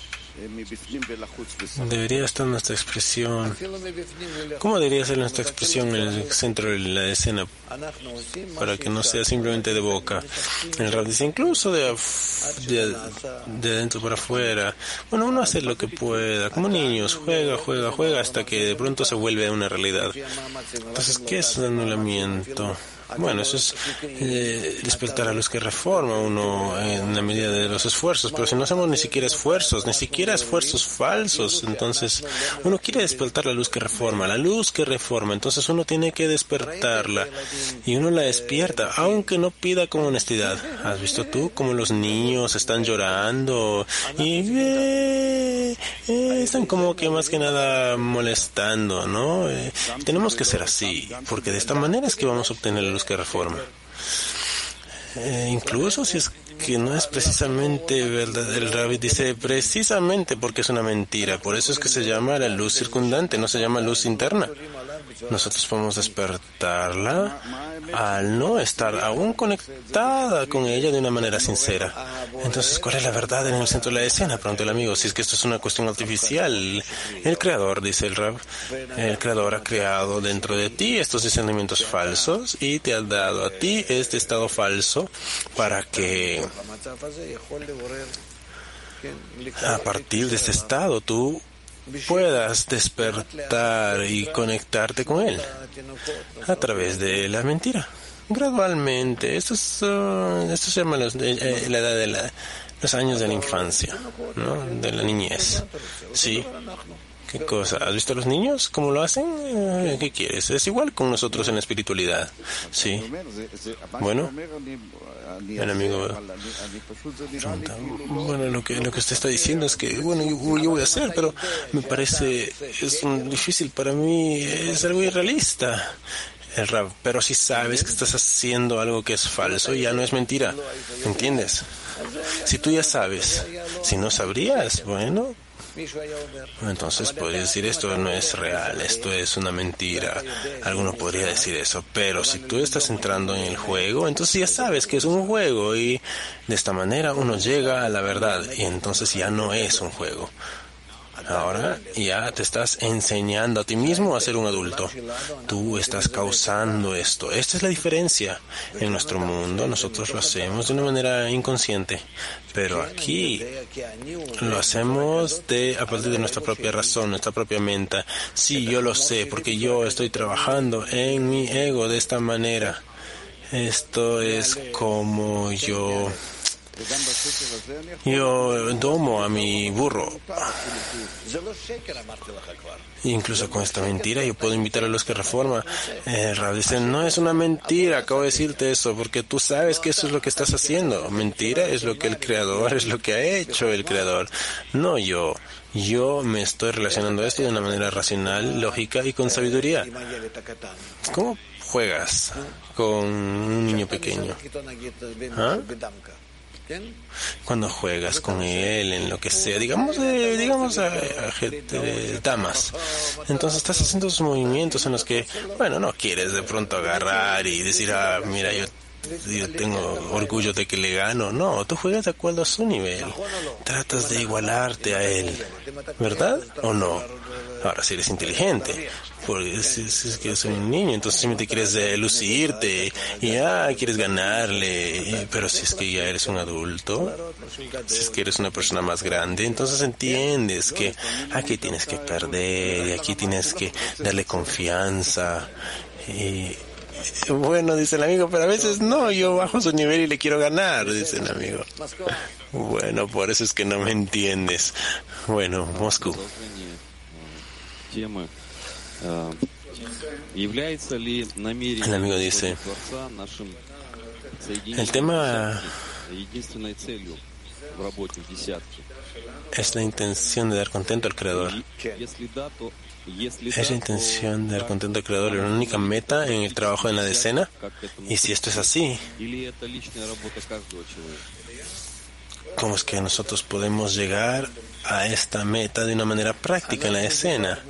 debería estar nuestra expresión. ¿Cómo debería ser nuestra expresión en el centro de la escena para que no sea simplemente de boca? El Rav dice incluso de adentro para afuera. Bueno, uno hace lo que pueda, como niños, juega hasta que de pronto se vuelve una realidad. Entonces, ¿qué es el anulamiento? Bueno, eso es despertar a los que reforma uno en la medida de los esfuerzos, pero si no hacemos ni siquiera esfuerzos falsos, entonces uno quiere despertar la luz que reforma, entonces uno tiene que despertarla y uno la despierta, aunque no pida con honestidad. ¿Has visto tú cómo los niños están llorando y están como que más que nada molestando, ¿no? Tenemos que ser así, porque de esta manera es que vamos a obtener la luz que reforma. Incluso si es que no es precisamente verdad, el Rabbi dice precisamente porque es una mentira, por eso es que se llama la luz circundante, no se llama luz interna. Nosotros podemos despertarla al no estar aún conectada con ella de una manera sincera. Entonces, ¿cuál es la verdad en el centro de la escena? Pregunta el amigo. Si es que esto es una cuestión artificial, el Creador, dice el Rab, el Creador ha creado dentro de ti estos discernimientos falsos y te ha dado a ti este estado falso para que a partir de este estado tú puedas despertar y conectarte con él a través de la mentira. Gradualmente, esto se llama la edad de los años de la infancia, ¿no? De la niñez. Sí. ¿Qué cosa? ¿Has visto a los niños cómo lo hacen? ¿Qué quieres? Es igual con nosotros en la espiritualidad. Sí. Bueno, el amigo pregunta, bueno, lo que usted está diciendo es que, bueno, yo voy a hacer, pero me parece, difícil para mí, es algo irrealista. El Rab, pero si sabes que estás haciendo algo que es falso, ya no es mentira. ¿Entiendes? Si tú ya sabes, si no sabrías, bueno, entonces podría decir esto no es real, esto es una mentira. Alguno podría decir eso, pero si tú estás entrando en el juego, entonces ya sabes que es un juego y de esta manera uno llega a la verdad y entonces ya no es un juego. Ahora ya te estás enseñando a ti mismo a ser un adulto. Tú estás causando esto. Esta es la diferencia. En nuestro mundo nosotros lo hacemos de una manera inconsciente, pero aquí lo hacemos a partir de nuestra propia razón, nuestra propia mente. Sí, yo lo sé, porque yo estoy trabajando en mi ego de esta manera. Esto es como yo domo a mi burro. Incluso con esta mentira yo puedo invitar a los que reforman. Rab dice, no es una mentira, acabo de decirte eso, porque tú sabes que eso es lo que estás haciendo. Mentira es lo que el Creador, es lo que ha hecho el Creador, no yo. Yo me estoy relacionando esto de una manera racional, lógica y con sabiduría. ¿Cómo juegas con un niño pequeño? ¿Ah? Cuando juegas con él en lo que sea, digamos damas, entonces estás haciendo esos movimientos en los que, bueno, no quieres de pronto agarrar y decir, mira, yo tengo orgullo de que le gano. No, tú juegas de acuerdo a su nivel, tratas de igualarte a él, ¿verdad o no? Ahora, si eres inteligente, porque si es que eres un niño, entonces simplemente quieres lucirte y quieres ganarle, pero si es que ya eres un adulto, si es que eres una persona más grande, entonces entiendes que aquí tienes que perder y aquí tienes que darle confianza. Y bueno, dice el amigo, pero a veces no, yo bajo su nivel y le quiero ganar, dice el amigo. Bueno, por eso es que no me entiendes. Bueno, Moscú. El amigo dice, el tema es la intención de dar contento al Creador. ¿Es la intención de dar contento al Creador la única meta en el trabajo en la decena? Y si esto es así, ¿cómo es que nosotros podemos llegar a esta meta de una manera práctica en la escena?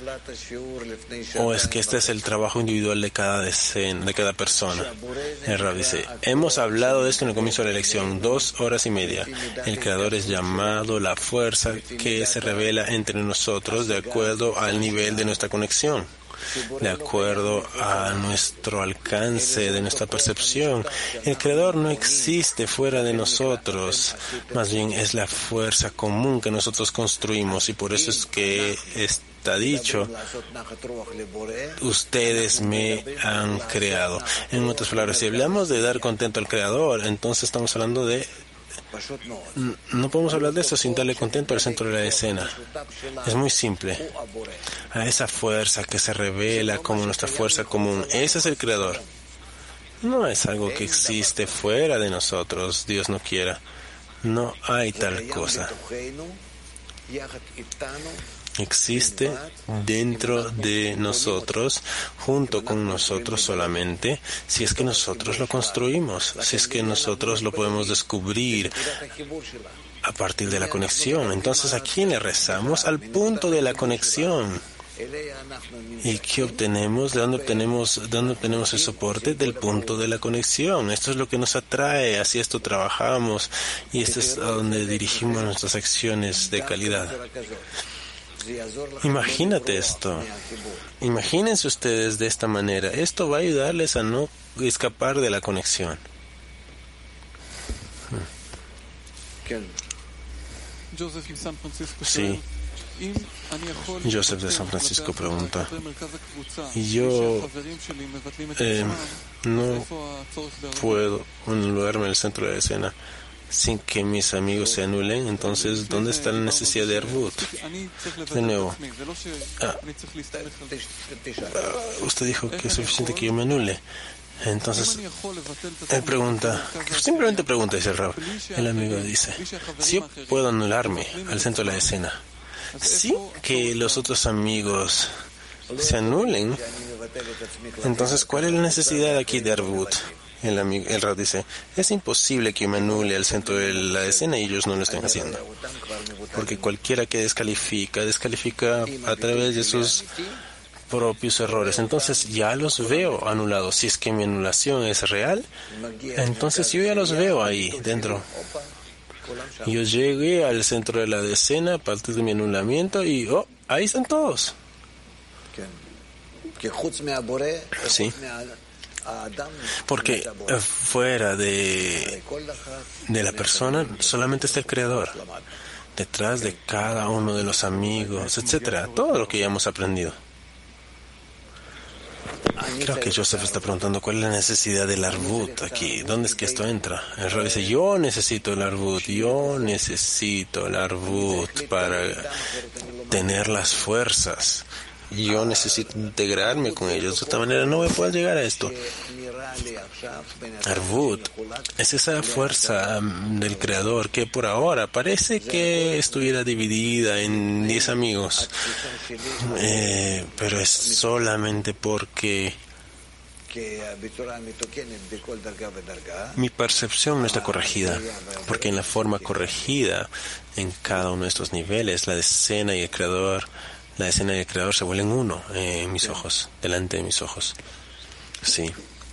¿O es que este es el trabajo individual de cada persona? El Rab dice, hemos hablado de esto en el comienzo de la lección, 2 horas y media. El Creador es llamado la fuerza que se revela entre nosotros de acuerdo al nivel de nuestra conexión, de acuerdo a nuestro alcance, de nuestra percepción. El Creador no existe fuera de nosotros, más bien es la fuerza común que nosotros construimos, y por eso es que está dicho, ustedes me han creado. En otras palabras, si hablamos de dar contento al Creador, entonces estamos hablando de... No podemos hablar de eso sin darle contento al centro de la escena. Es muy simple. A esa fuerza que se revela como nuestra fuerza común, ese es el Creador. No es algo que existe fuera de nosotros, Dios no quiera. No hay tal cosa. Existe dentro de nosotros, junto con nosotros solamente, si es que nosotros lo construimos, si es que nosotros lo podemos descubrir a partir de la conexión. Entonces, ¿a quién le rezamos? Al punto de la conexión. ¿Y qué obtenemos? ¿De dónde obtenemos el soporte? Del punto de la conexión. Esto es lo que nos atrae, así esto trabajamos, y esto es a donde dirigimos nuestras acciones de calidad. Imagínate esto. Imagínense ustedes de esta manera. Esto va a ayudarles a no escapar de la conexión. Sí. Joseph de San Francisco pregunta, y yo no puedo anularme en el centro de la escena sin que mis amigos se anulen. Entonces, ¿dónde está la necesidad de Arvut? De nuevo, usted dijo que es suficiente que yo me anule. Entonces, él pregunta, simplemente pregunta, dice el Rab. El amigo dice, si yo puedo anularme al centro de la escena, sí que los otros amigos se anulen, entonces, ¿cuál es la necesidad aquí de Arvut? El Rab dice, es imposible que me anule al centro de la escena y ellos no lo estén haciendo. Porque cualquiera que descalifica a través de sus propios errores. Entonces ya los veo anulados. Si es que mi anulación es real, entonces yo ya los veo ahí dentro. Yo llegué al centro de la escena a partir de mi anulamiento y ahí están todos. Sí. Porque fuera de la persona solamente está el Creador, detrás de cada uno de los amigos, etcétera, todo lo que ya hemos aprendido. Creo que Joseph está preguntando cuál es la necesidad del Arvut aquí. ¿Dónde es que esto entra? El Rab dice, yo necesito el Arvut para tener las fuerzas. Yo necesito integrarme con ellos. De esta manera no voy a poder llegar a esto. Arvut es esa fuerza del Creador que por ahora parece que estuviera dividida en 10 amigos, pero es solamente porque mi percepción no está corregida, porque en la forma corregida en cada uno de estos niveles, la escena y el Creador se vuelven uno en mis ojos, delante de mis ojos. Sí.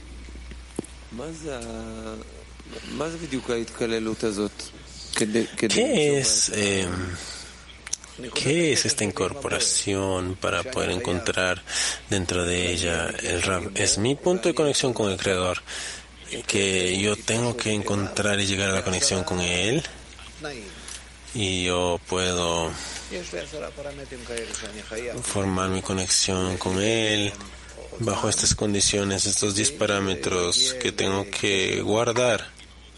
¿Qué es esta incorporación para poder encontrar dentro de ella el Rab? Es mi punto de conexión con el Creador, que yo tengo que encontrar y llegar a la conexión con Él, y yo puedo formar mi conexión con Él bajo estas condiciones, estos 10 parámetros que tengo que guardar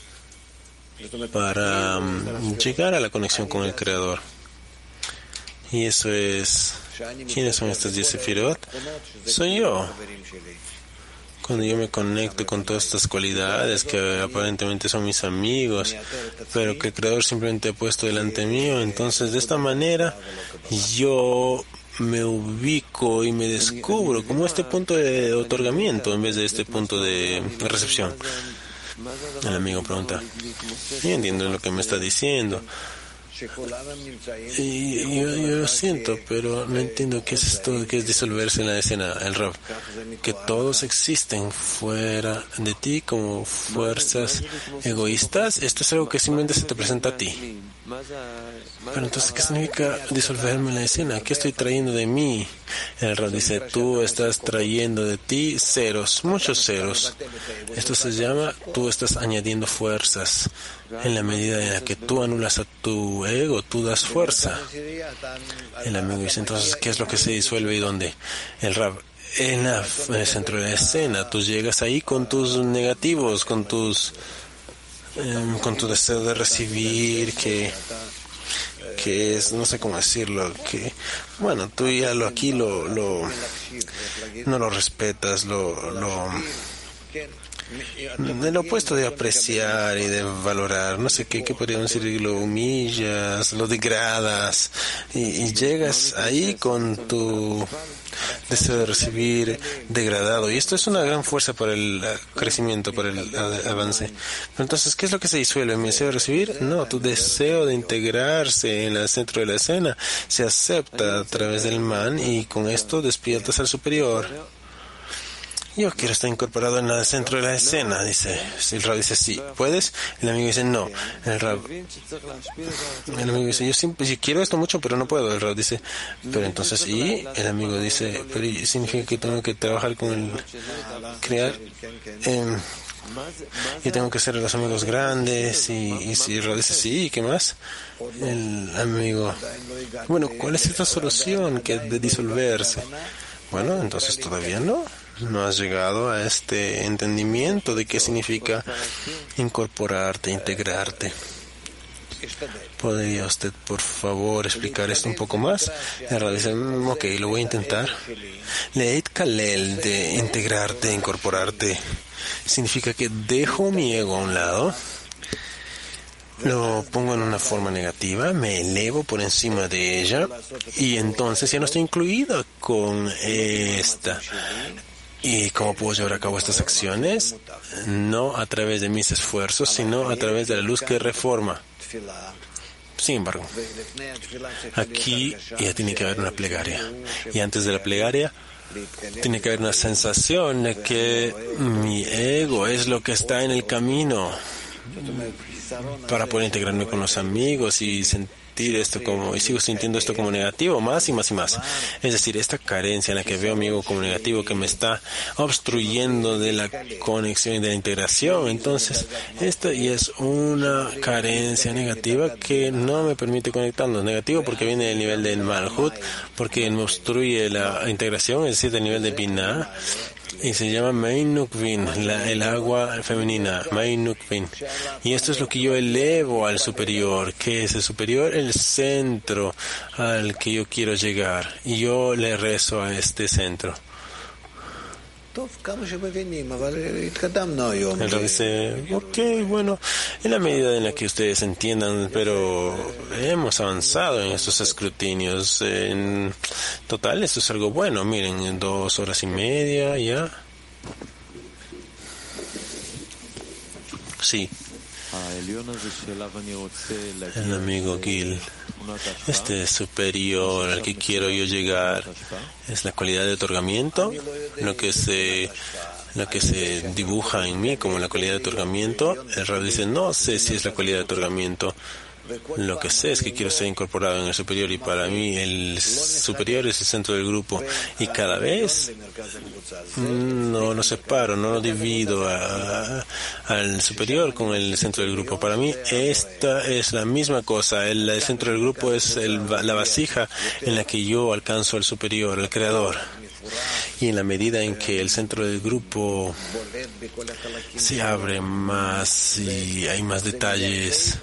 para llegar a la conexión con el Creador. Y eso es, ¿quiénes son estas 10 sefirot? Soy yo. Cuando yo me conecto con todas estas cualidades que aparentemente son mis amigos, pero que el Creador simplemente ha puesto delante mío, entonces de esta manera yo me ubico y me descubro como este punto de otorgamiento en vez de este punto de recepción. El amigo pregunta, yo entiendo lo que me está diciendo, Y yo lo siento, pero no entiendo qué es esto, qué es disolverse en la escena, el Rav. Que todos existen fuera de ti como fuerzas egoístas. Esto es algo que simplemente se te presenta a ti. Pero entonces, ¿qué significa disolverme en la escena? ¿Qué estoy trayendo de mí? El Rav dice, tú estás trayendo de ti ceros, muchos ceros. Esto se llama, tú estás añadiendo fuerzas. En la medida en la que tú anulas a tu ego, tú das fuerza. El amigo dice, entonces, ¿qué es lo que se disuelve y dónde? El Rav, en el centro de la escena, tú llegas ahí con tus negativos, con tu deseo de recibir, que es, no sé cómo decirlo, que, bueno, tú ya no lo respetas, el opuesto de apreciar y de valorar, no sé qué podríamos decir, lo humillas, lo degradas, y llegas ahí con tu deseo de recibir degradado, y esto es una gran fuerza para el crecimiento, para el avance. Pero entonces, ¿qué es lo que se disuelve? ¿Mi deseo de recibir? No, tu deseo de integrarse en el centro de la escena se acepta a través del man, y con esto despiertas al superior. Yo quiero estar incorporado en el centro de la escena, dice. El Rav dice, sí, ¿puedes? El amigo dice, no. El amigo dice, yo quiero esto mucho, pero no puedo. El Rav dice, pero entonces, ¿y? El amigo dice, pero significa que tengo que trabajar con el crear. Yo tengo que ser los amigos grandes, y si el Rav dice, sí, ¿y qué más? El amigo, bueno, ¿cuál es esta solución que de disolverse? Bueno, entonces todavía no has llegado a este entendimiento de qué significa incorporarte, integrarte. ¿Podría usted, por favor, explicar esto un poco más? El Rav dice, ok, lo voy a intentar. Leit Kalel, de integrarte, incorporarte, significa que dejo mi ego a un lado, lo pongo en una forma negativa, me elevo por encima de ella, y entonces ya no estoy incluido con esta. ¿Y cómo puedo llevar a cabo estas acciones? No a través de mis esfuerzos, sino a través de la luz que reforma. Sin embargo, aquí ya tiene que haber una plegaria. Y antes de la plegaria, tiene que haber una sensación de que mi ego es lo que está en el camino para poder integrarme con los amigos y sentir esto y sigo sintiendo esto como negativo, más y más y más. Es decir, esta carencia en la que veo a mi ego como negativo, que me está obstruyendo de la conexión y de la integración. Entonces, esto ya es una carencia negativa que no me permite conectarnos. Negativo porque viene del nivel del Malhut, porque me obstruye la integración, es decir, del nivel de Binah. Y se llama Mainukvin, el agua femenina, Mainukvin. Y esto es lo que yo elevo al superior. ¿Qué es el superior? El centro al que yo quiero llegar. Y yo le rezo a este centro. El Rav dice, ok, bueno, en la medida en la que ustedes entiendan, pero hemos avanzado en estos escrutinios. En total, esto es algo bueno. Miren, en 2 horas y media ya. Sí. El amigo Gil, este superior al que quiero yo llegar, es la cualidad de otorgamiento, lo que se dibuja en mí como la cualidad de otorgamiento. El Rav dice, no sé si es la cualidad de otorgamiento. Lo que sé es que quiero ser incorporado en el superior, y para mí el superior es el centro del grupo, y cada vez no lo separo, no lo divido al superior con el centro del grupo. Para mí esta es la misma cosa. El centro del grupo es la vasija en la que yo alcanzo al superior, al creador. Y en la medida en que el centro del grupo se abre más y hay más detalles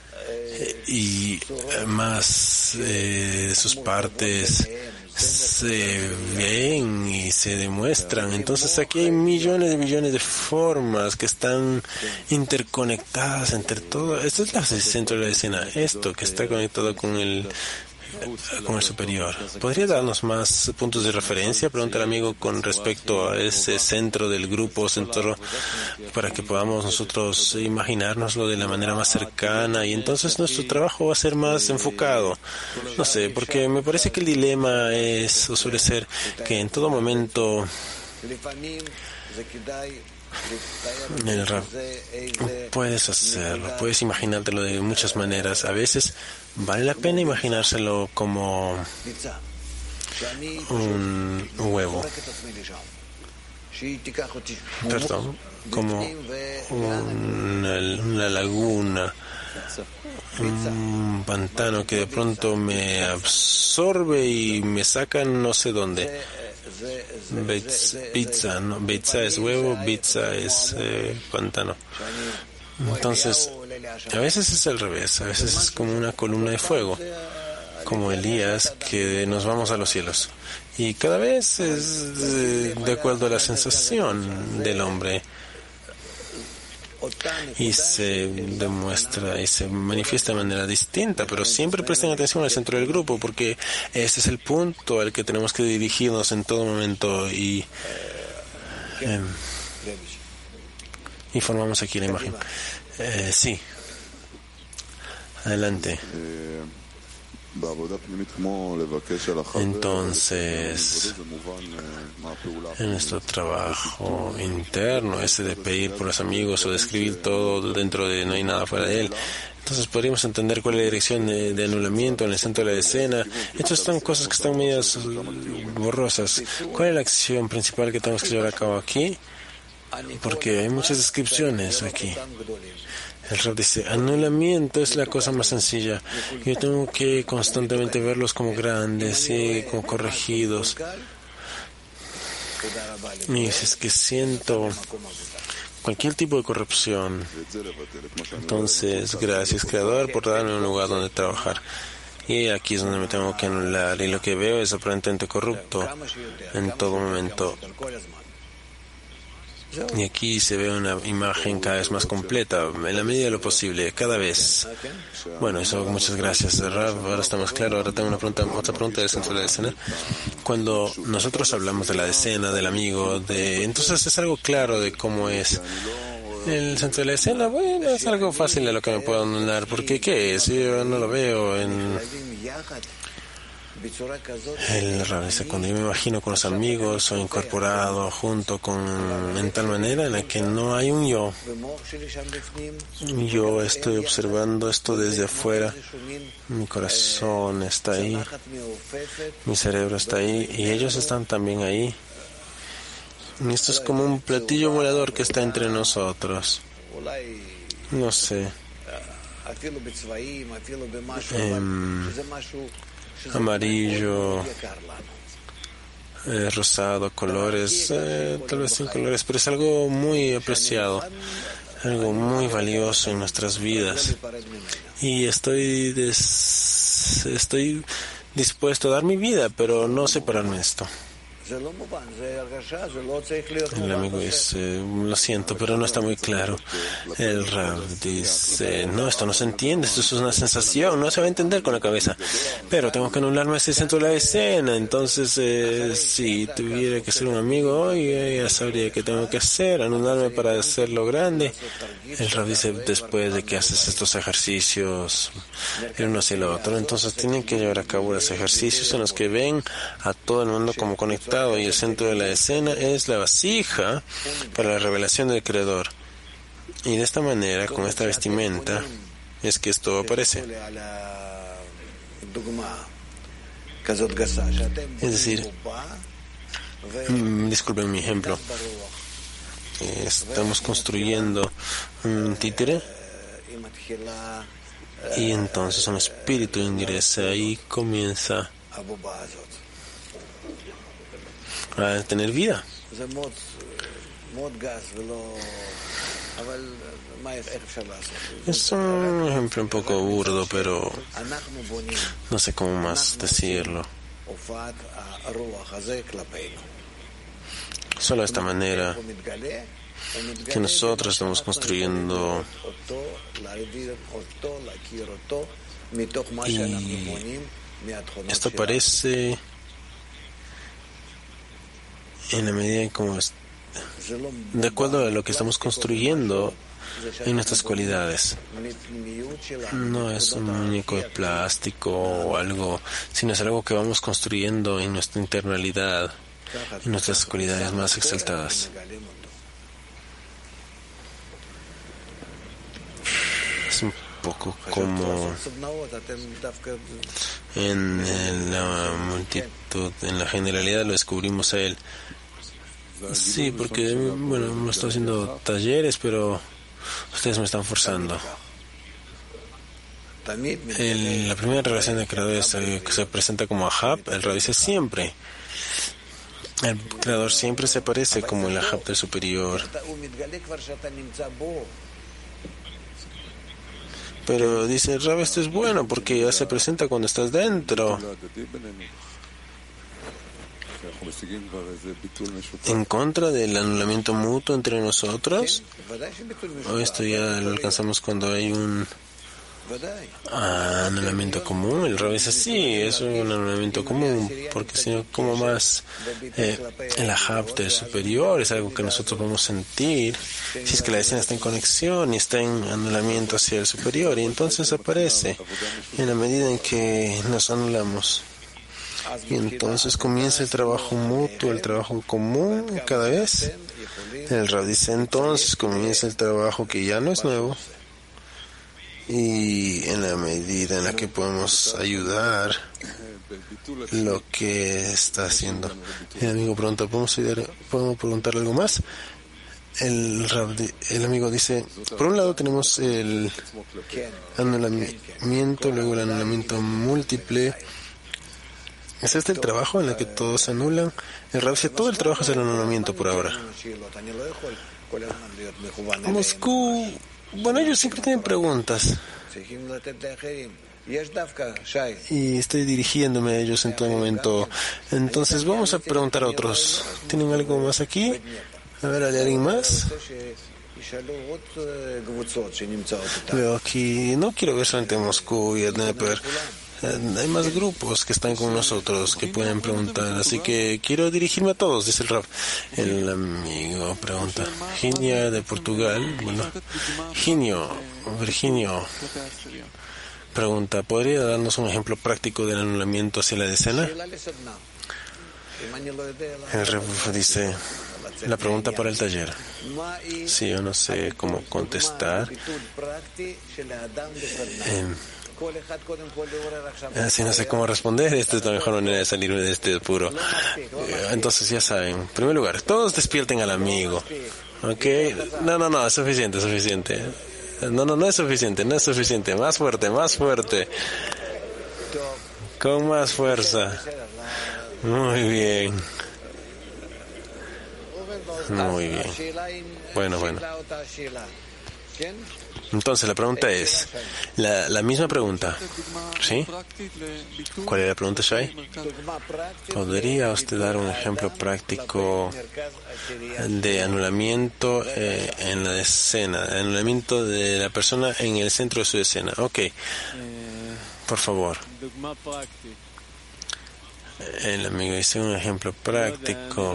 y más sus partes se ven y se demuestran. Entonces aquí hay millones de formas que están interconectadas entre todo. Esto es el centro de la escena, esto que está conectado con el con el superior. ¿Podría darnos más puntos de referencia? Pregunta el amigo con respecto a ese centro del grupo, centro, para que podamos nosotros imaginárnoslo de la manera más cercana y entonces nuestro trabajo va a ser más enfocado. No sé, porque me parece que el dilema es, o suele ser, que en todo momento el Rav, puedes hacerlo, puedes imaginártelo de muchas maneras. A veces vale la pena imaginárselo como un huevo, perdón, como una laguna, un pantano que de pronto me absorbe y me saca no sé dónde. Pizza, ¿no? Pizza es huevo, pizza es pantano. Entonces, a veces es al revés, a veces es como una columna de fuego, como Elías, que nos vamos a los cielos. Y cada vez es de acuerdo a la sensación del hombre. Y se demuestra y se manifiesta de manera distinta, pero siempre presten atención al centro del grupo, porque ese es el punto al que tenemos que dirigirnos en todo momento y formamos aquí la imagen. Sí, adelante. Entonces, en nuestro trabajo interno, ese de pedir por los amigos o de escribir todo dentro de no hay nada fuera de él, entonces podríamos entender cuál es la dirección de anulamiento en el centro de la escena. Estas son cosas que están medias borrosas. ¿Cuál es la acción principal que tenemos que llevar a cabo aquí? Porque hay muchas descripciones aquí. El Rav dice, anulamiento es la cosa más sencilla. Yo tengo que constantemente verlos como grandes y como corregidos. Y si es que siento cualquier tipo de corrupción, entonces gracias Creador por darme un lugar donde trabajar. Y aquí es donde me tengo que anular. Y lo que veo es aparentemente corrupto en todo momento. Y aquí se ve una imagen cada vez más completa, en la medida de lo posible, cada vez. Bueno, eso, muchas gracias, Rav. Ahora está más claro. Ahora tengo otra pregunta del centro de la escena. Cuando nosotros hablamos de la decena, del amigo, entonces es algo claro de cómo es el centro de la escena. Bueno, es algo fácil de lo que me puedo anular, porque ¿qué es? Yo no lo veo en... El Rav dice, cuando yo me imagino con los amigos o incorporado junto en tal manera en la que no hay un yo. Yo estoy observando esto desde afuera, mi corazón está ahí, mi cerebro está ahí y ellos están también ahí. Y esto es como un platillo volador que está entre nosotros. No sé. Amarillo, rosado, colores, tal vez sin colores, pero es algo muy apreciado, algo muy valioso en nuestras vidas. Y estoy dispuesto a dar mi vida, pero no separarme de esto. El amigo dice, lo siento, pero no está muy claro. El Rav dice, no, esto no se entiende, esto es una sensación, no se va a entender con la cabeza. Pero tengo que anularme ese centro de la escena, entonces si tuviera que ser un amigo hoy, ya sabría qué tengo que hacer, anularme para hacerlo grande. El Rav dice, después de que haces estos ejercicios, el uno hacia el otro, entonces tienen que llevar a cabo los ejercicios en los que ven a todo el mundo como conectado. Y el centro de la escena es la vasija para la revelación del Creador. Y de esta manera, con esta vestimenta, es que esto aparece. Es decir, disculpen mi ejemplo. Estamos construyendo un títere y entonces un espíritu ingresa y comienza a tener vida. Es un ejemplo un poco burdo, pero no sé cómo más decirlo. Solo de esta manera que nosotros estamos construyendo y Esto aparece en la medida en como de acuerdo a lo que estamos construyendo en nuestras cualidades. No es un muñeco de plástico o algo, sino es algo que vamos construyendo en nuestra internalidad, en nuestras cualidades más exaltadas. Es un poco como en la multitud, en la generalidad lo descubrimos a él. Sí, porque, bueno, no estoy haciendo talleres, pero ustedes me están forzando. La primera relación de creadores que se presenta como Ahab, el Rab dice siempre. El creador siempre se aparece como el Ahab del superior. Pero dice, Rab, esto es bueno porque ya se presenta cuando estás dentro. ¿En contra del anulamiento mutuo entre nosotros? ¿O esto ya lo alcanzamos cuando hay un anulamiento común? El Rab dice, sí, es un anulamiento común, porque si no, como más el Ahab del superior es algo que nosotros vamos a sentir, si es que la escena está en conexión y está en anulamiento hacia el superior, y entonces aparece en la medida en que nos anulamos. Y entonces comienza el trabajo mutuo, el trabajo común cada vez. El Rab dice, entonces comienza el trabajo que ya no es nuevo. Y en la medida en la que podemos ayudar lo que está haciendo. El amigo pregunta, ¿podemos preguntar algo más? El amigo dice, por un lado tenemos el anulamiento, luego el anulamiento múltiple. ¿Es este el trabajo en el que todos se anulan? El Rab dice, todo el trabajo es el anulamiento por ahora. Moscú, bueno, ellos siempre tienen preguntas. Y estoy dirigiéndome a ellos en todo momento. Entonces vamos a preguntar a otros. ¿Tienen algo más aquí? A ver, ¿hay alguien más? Veo aquí, no quiero ver solamente Moscú y Dnieper. Hay más grupos que están con nosotros que pueden preguntar, así que quiero dirigirme a todos, dice el Rab. El amigo pregunta, Virginia de Portugal, bueno, Virginio pregunta, ¿podría darnos un ejemplo práctico del anulamiento hacia la decena? El Rab dice, la pregunta para el taller. Sí, yo no sé cómo contestar. Si no sé cómo responder, esta es la mejor manera de salirme de este apuro. Entonces ya saben, en primer lugar, todos despierten al amigo. ¿Ok? No, es suficiente. No es suficiente. Más fuerte. Con más fuerza. Muy bien. Bueno. Entonces la pregunta es la misma pregunta, ¿sí? ¿Cuál es la pregunta, Shai? ¿Podría usted dar un ejemplo práctico de anulamiento en la escena, anulamiento de la persona en el centro de su escena? Ok, por favor. El amigo dice un ejemplo práctico.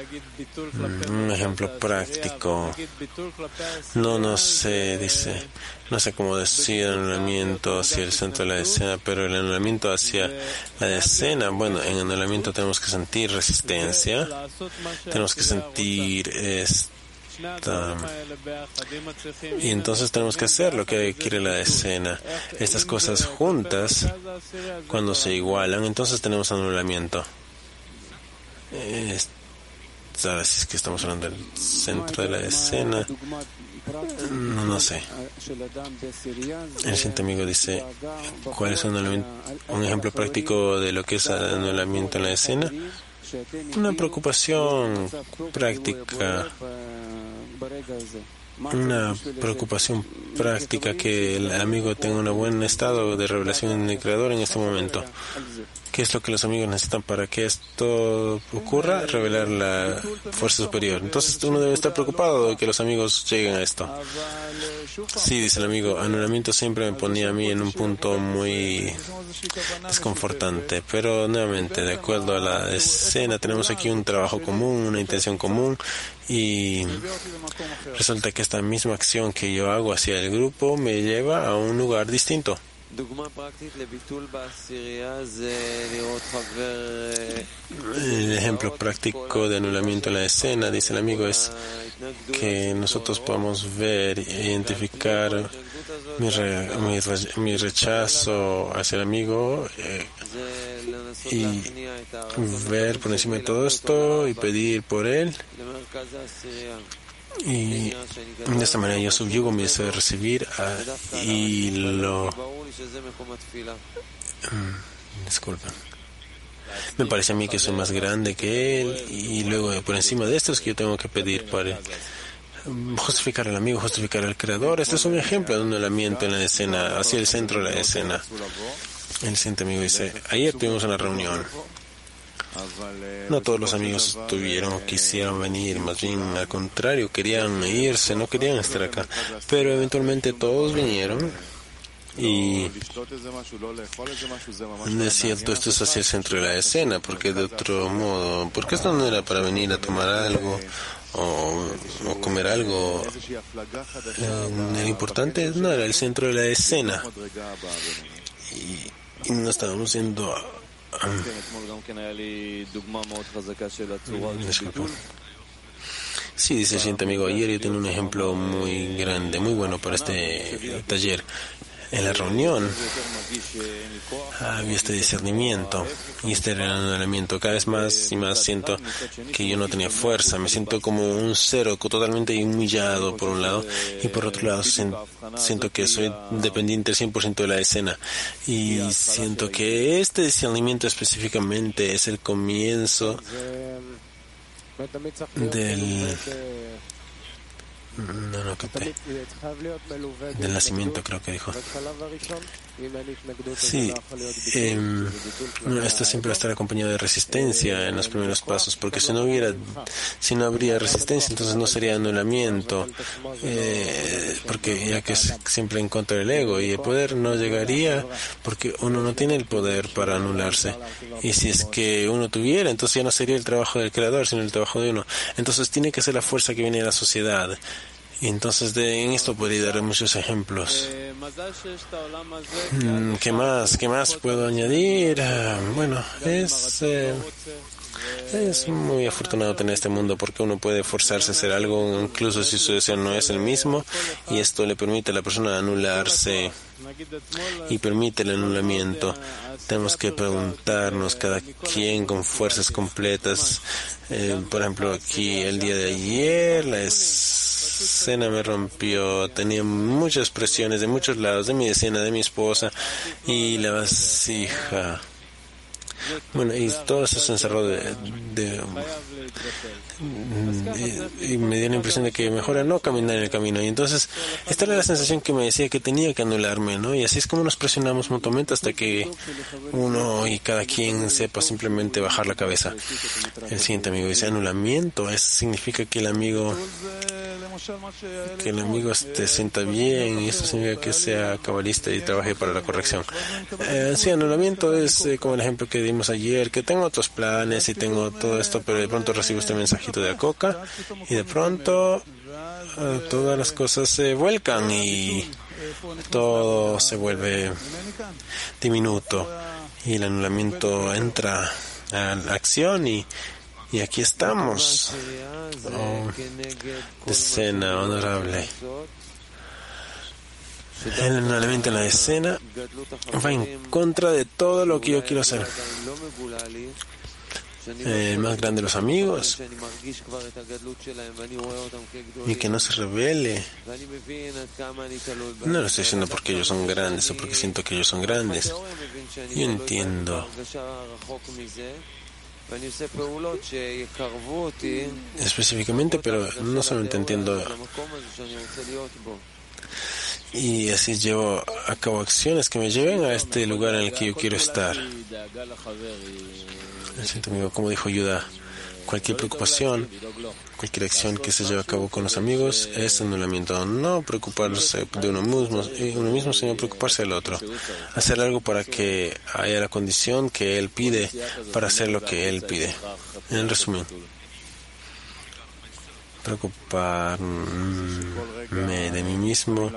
No sé, dice. No sé cómo decir anulamiento hacia el centro de la escena, pero el anulamiento hacia la escena, bueno, en anulamiento tenemos que sentir resistencia, tenemos que sentir y entonces tenemos que hacer lo que quiere la escena. Estas cosas juntas, cuando se igualan, entonces tenemos anulamiento. ¿Sabes si es que estamos hablando del centro de la escena? No sé. El siguiente amigo dice, ¿cuál es un ejemplo práctico de lo que es anulamiento en la escena? Una preocupación práctica. Que el amigo tenga un buen estado de revelación en el Creador en este momento. ¿Qué es lo que los amigos necesitan para que esto ocurra? Revelar la fuerza superior. Entonces uno debe estar preocupado de que los amigos lleguen a esto. Sí, dice el amigo, anulamiento siempre me ponía a mí en un punto muy desconfortante. Pero nuevamente, de acuerdo a la escena, tenemos aquí un trabajo común, una intención común. Y resulta que esta misma acción que yo hago hacia el grupo me lleva a un lugar distinto. El ejemplo práctico de anulamiento en la escena, dice el amigo, es que nosotros podamos ver e identificar mi rechazo hacia el amigo y ver por encima de todo esto y pedir por él. Y de esta manera yo subyugo mi deseo de recibir y lo... Disculpen. Me parece a mí que soy más grande que él y luego por encima de esto es que yo tengo que pedir por él. Justificar al amigo, justificar al creador. Este es un ejemplo de un anulamiento en la escena, hacia el centro de la escena. El siguiente amigo dice, ayer tuvimos una reunión. No todos los amigos tuvieron o quisieron venir, más bien al contrario, querían irse, no querían estar acá. Pero eventualmente todos vinieron y es cierto, esto es hacia el centro de la escena, porque de otro modo, porque esto no era para venir a tomar algo o comer algo. El importante no era el centro de la escena y no estábamos yendo a... Disculpa. Sí, dice el siguiente amigo, ayer yo tenía un ejemplo muy grande, muy bueno para este taller. En la reunión había este discernimiento y este anulamiento. Cada vez más y más siento que yo no tenía fuerza. Me siento como un cero, totalmente humillado por un lado, y por otro lado siento que soy dependiente 100% de la escena. Y siento que este discernimiento específicamente es el comienzo del... del nacimiento, creo que dijo. Sí, esto siempre va a estar acompañado de resistencia en los primeros pasos, porque si no habría resistencia, entonces no sería anulamiento, porque ya que es siempre en contra del ego, y el poder no llegaría porque uno no tiene el poder para anularse, y si es que uno tuviera, entonces ya no sería el trabajo del creador, sino el trabajo de uno. Entonces tiene que ser la fuerza que viene de la sociedad. Y entonces en esto podría dar muchos ejemplos. ¿Qué más puedo añadir? Bueno, es muy afortunado tener este mundo porque uno puede forzarse a hacer algo incluso si su deseo no es el mismo, y esto le permite a la persona anularse y permite el anulamiento. Tenemos que preguntarnos cada quien con fuerzas completas. Por ejemplo, aquí el día de ayer la escena me rompió, tenía muchas presiones de muchos lados, de mi escena, de mi esposa y la vasija. Bueno, y todo eso se encerró y me dio la impresión de que mejor era no caminar en el camino. Y entonces esta era la sensación que me decía que tenía que anularme, ¿no? Y así es como nos presionamos mutuamente hasta que uno y cada quien sepa simplemente bajar la cabeza. El siguiente amigo dice, anulamiento significa que el amigo se sienta bien, y eso significa que sea cabalista y trabaje para la corrección. Sí, anulamiento es como el ejemplo que dimos ayer, que tengo otros planes y tengo todo esto, pero de pronto recibo este mensajito de Akoka y de pronto todas las cosas se vuelcan y todo se vuelve diminuto y el anulamiento entra a la acción y aquí estamos. Escena honorable. El anulamiento en la escena va en contra de todo lo que yo quiero hacer. El más grande de los amigos y que no se revele. No lo estoy diciendo porque ellos son grandes o porque siento que ellos son grandes. Yo entiendo específicamente, pero no solamente entiendo. y así llevo a cabo acciones que me lleven a este lugar en el que yo quiero estar. Siento, amigo, como dijo Yuda, cualquier preocupación, cualquier acción que se lleve a cabo con los amigos es anulamiento. No preocuparse de uno mismo, sino preocuparse del otro. Hacer algo para que haya la condición que él pide para hacer lo que él pide. En resumen, preocuparme de mí mismo.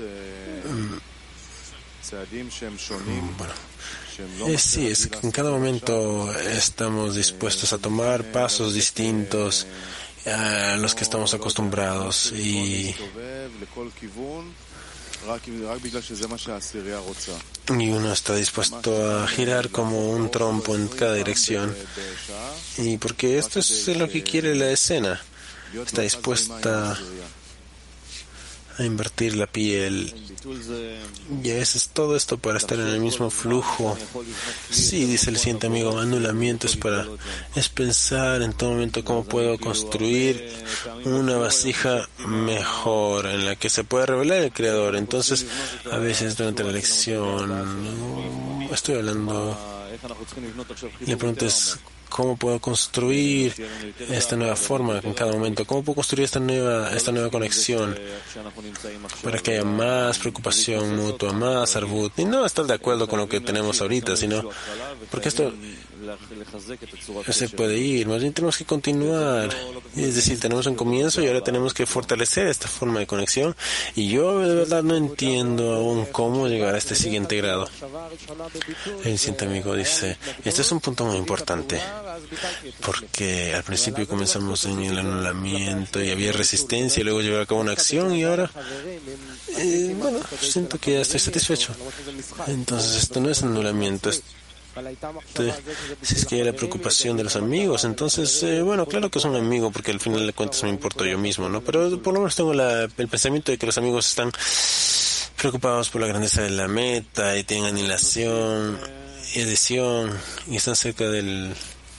Sí, es que en cada momento estamos dispuestos a tomar pasos distintos a los que estamos acostumbrados y uno está dispuesto a girar como un trompo en cada dirección, y porque esto es lo que quiere la escena. Está dispuesta a invertir la piel, y a veces todo esto para estar en el mismo flujo. Sí, dice el siguiente amigo, anulamiento es pensar en todo momento cómo puedo construir una vasija mejor en la que se pueda revelar el Creador. Entonces, a veces durante la lección estoy hablando y la pregunta es, ¿cómo puedo construir esta nueva forma en cada momento? ¿Cómo puedo construir esta nueva conexión para que haya más preocupación mutua, más arbut? Y no estar de acuerdo con lo que tenemos ahorita, sino porque esto se puede ir. Más bien tenemos que continuar. Es decir, tenemos un comienzo y ahora tenemos que fortalecer esta forma de conexión. Y yo de verdad no entiendo aún cómo llegar a este siguiente grado. El siguiente amigo dice, este es un punto muy importante, porque al principio comenzamos en el anulamiento y había resistencia y luego llevar a cabo una acción y ahora bueno, siento que ya estoy satisfecho. Entonces esto no es anulamiento, si es que hay la preocupación de los amigos, entonces bueno, claro que es un amigo, porque al final de cuentas me importo yo mismo, ¿no? Pero por lo menos tengo el pensamiento de que los amigos están preocupados por la grandeza de la meta y tienen anihilación y adhesión y están cerca de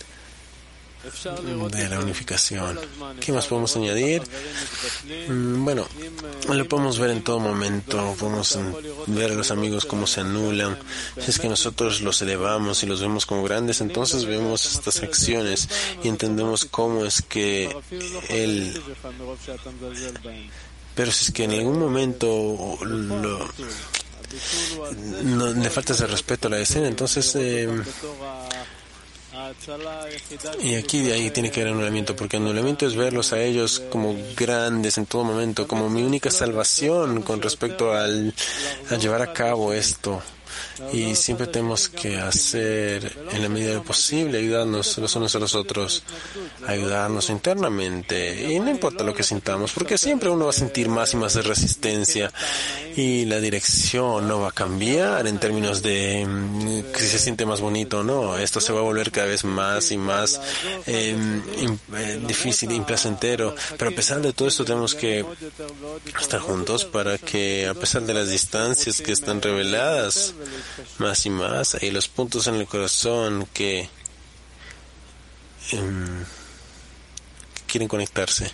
la unificación. ¿Qué más podemos añadir? Bueno, lo podemos ver en todo momento. Podemos ver a los amigos cómo se anulan. Si es que nosotros los elevamos y los vemos como grandes, entonces vemos estas acciones y entendemos cómo es que él... Pero si es que en algún momento no le falta ese respeto a la escena, entonces y aquí de ahí tiene que haber anulamiento, porque anulamiento es verlos a ellos como grandes en todo momento, como mi única salvación con respecto a llevar a cabo esto. Y siempre tenemos que hacer, en la medida de lo posible, ayudarnos los unos a los otros, ayudarnos internamente, y no importa lo que sintamos, porque siempre uno va a sentir más y más de resistencia, y la dirección no va a cambiar en términos de si se siente más bonito o no. Esto se va a volver cada vez más y más difícil e implacentero, pero a pesar de todo esto tenemos que estar juntos para que, a pesar de las distancias que están reveladas más y más, hay los puntos en el corazón que quieren conectarse.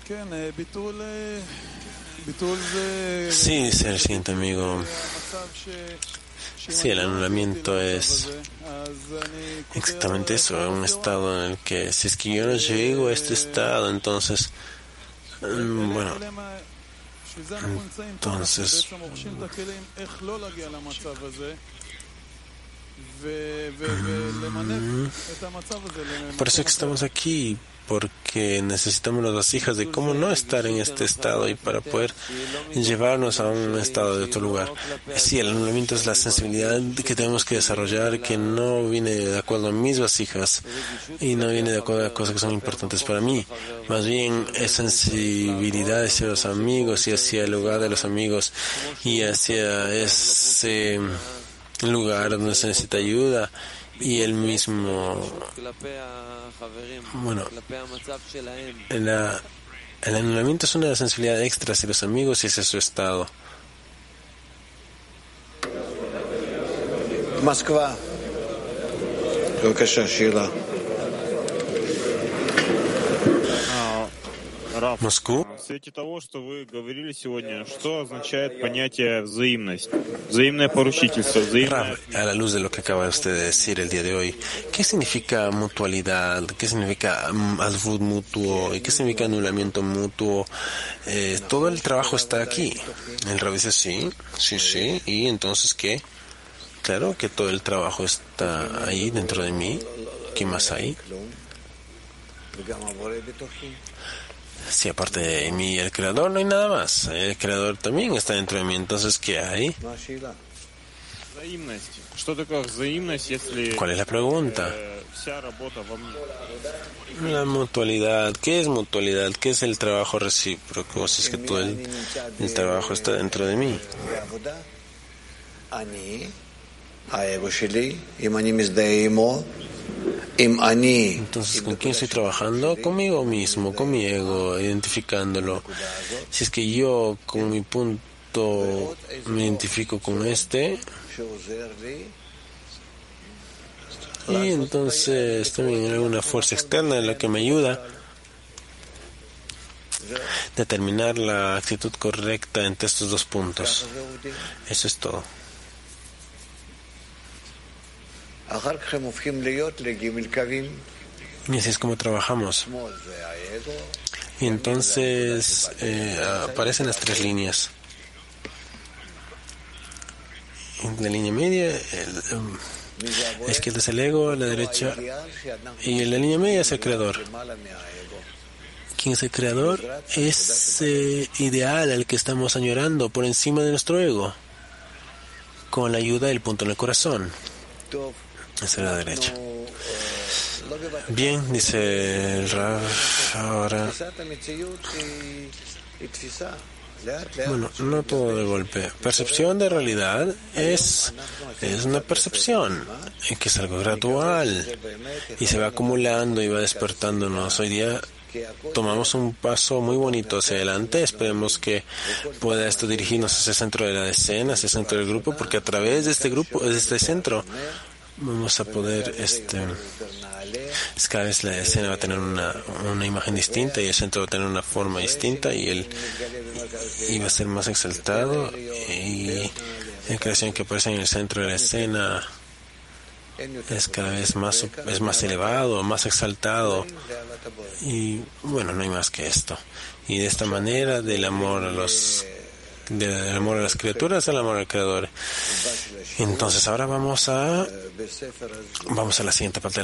Sí, dice el siguiente amigo. Sí, el anulamiento es exactamente eso, un estado en el que si es que yo no llego a este estado, entonces bueno, entonces por eso que estamos aquí, porque necesitamos las vasijas de cómo no estar en este estado y para poder llevarnos a un estado de otro lugar. Sí, el anulamiento es la sensibilidad que tenemos que desarrollar, que no viene de acuerdo a mis vasijas y no viene de acuerdo a cosas que son importantes para mí. Más bien es sensibilidad hacia los amigos y hacia el lugar de los amigos y hacia ese lugar donde se necesita ayuda. Y el mismo, bueno, el anulamiento es una sensibilidad extra hacia los amigos y hacia su estado. Moscú. Moscú. В свете того, что вы говорили сегодня, что означает понятие взаимность, взаимное поручительство, взаимное... A la luz de lo que acaba usted de decir el día de hoy, ¿qué significa mutualidad? ¿Qué significa advud mutuo? ¿Y qué significa anulamiento mutuo? Todo el trabajo está aquí. El Rab dice sí, sí, sí. ¿Y entonces qué? Claro que todo el trabajo está ahí dentro de mí. ¿Qué más hay? Sí, aparte de mí, el creador, no hay nada más. El creador también está dentro de mí. Entonces, ¿qué hay? ¿Cuál es la pregunta? La mutualidad. ¿Qué es mutualidad? ¿Qué es el trabajo recíproco? Si es que todo el trabajo está dentro de mí. Entonces, ¿con quién estoy trabajando? Conmigo mismo, con mi ego, identificándolo. Si es que yo, con mi punto, me identifico con este, y entonces también hay una fuerza externa en la que me ayuda a determinar la actitud correcta entre estos dos puntos. Eso es todo. Y así es como trabajamos. Y entonces aparecen las tres líneas. La línea media, la izquierda es el ego, la derecha, y la línea media es el creador. ¿Quién es el creador? Ese ideal al que estamos añorando por encima de nuestro ego, con la ayuda del punto en el corazón. Esa es la derecha. Bien, dice el Rav, ahora. Bueno, no todo de golpe. Percepción de realidad es una percepción, que es algo gradual y se va acumulando y va despertándonos. Hoy día tomamos un paso muy bonito hacia adelante. Esperemos que pueda esto dirigirnos hacia el centro de la decena, hacia el centro del grupo, porque a través de este grupo, de este centro, vamos a poder, cada vez la escena va a tener una imagen distinta y el centro va a tener una forma distinta y va a ser más exaltado, y la creación que aparece en el centro de la escena es cada vez más elevado, más exaltado, y bueno, no hay más que esto. Y de esta manera, del amor a las criaturas al amor al creador. Entonces ahora vamos a la siguiente parte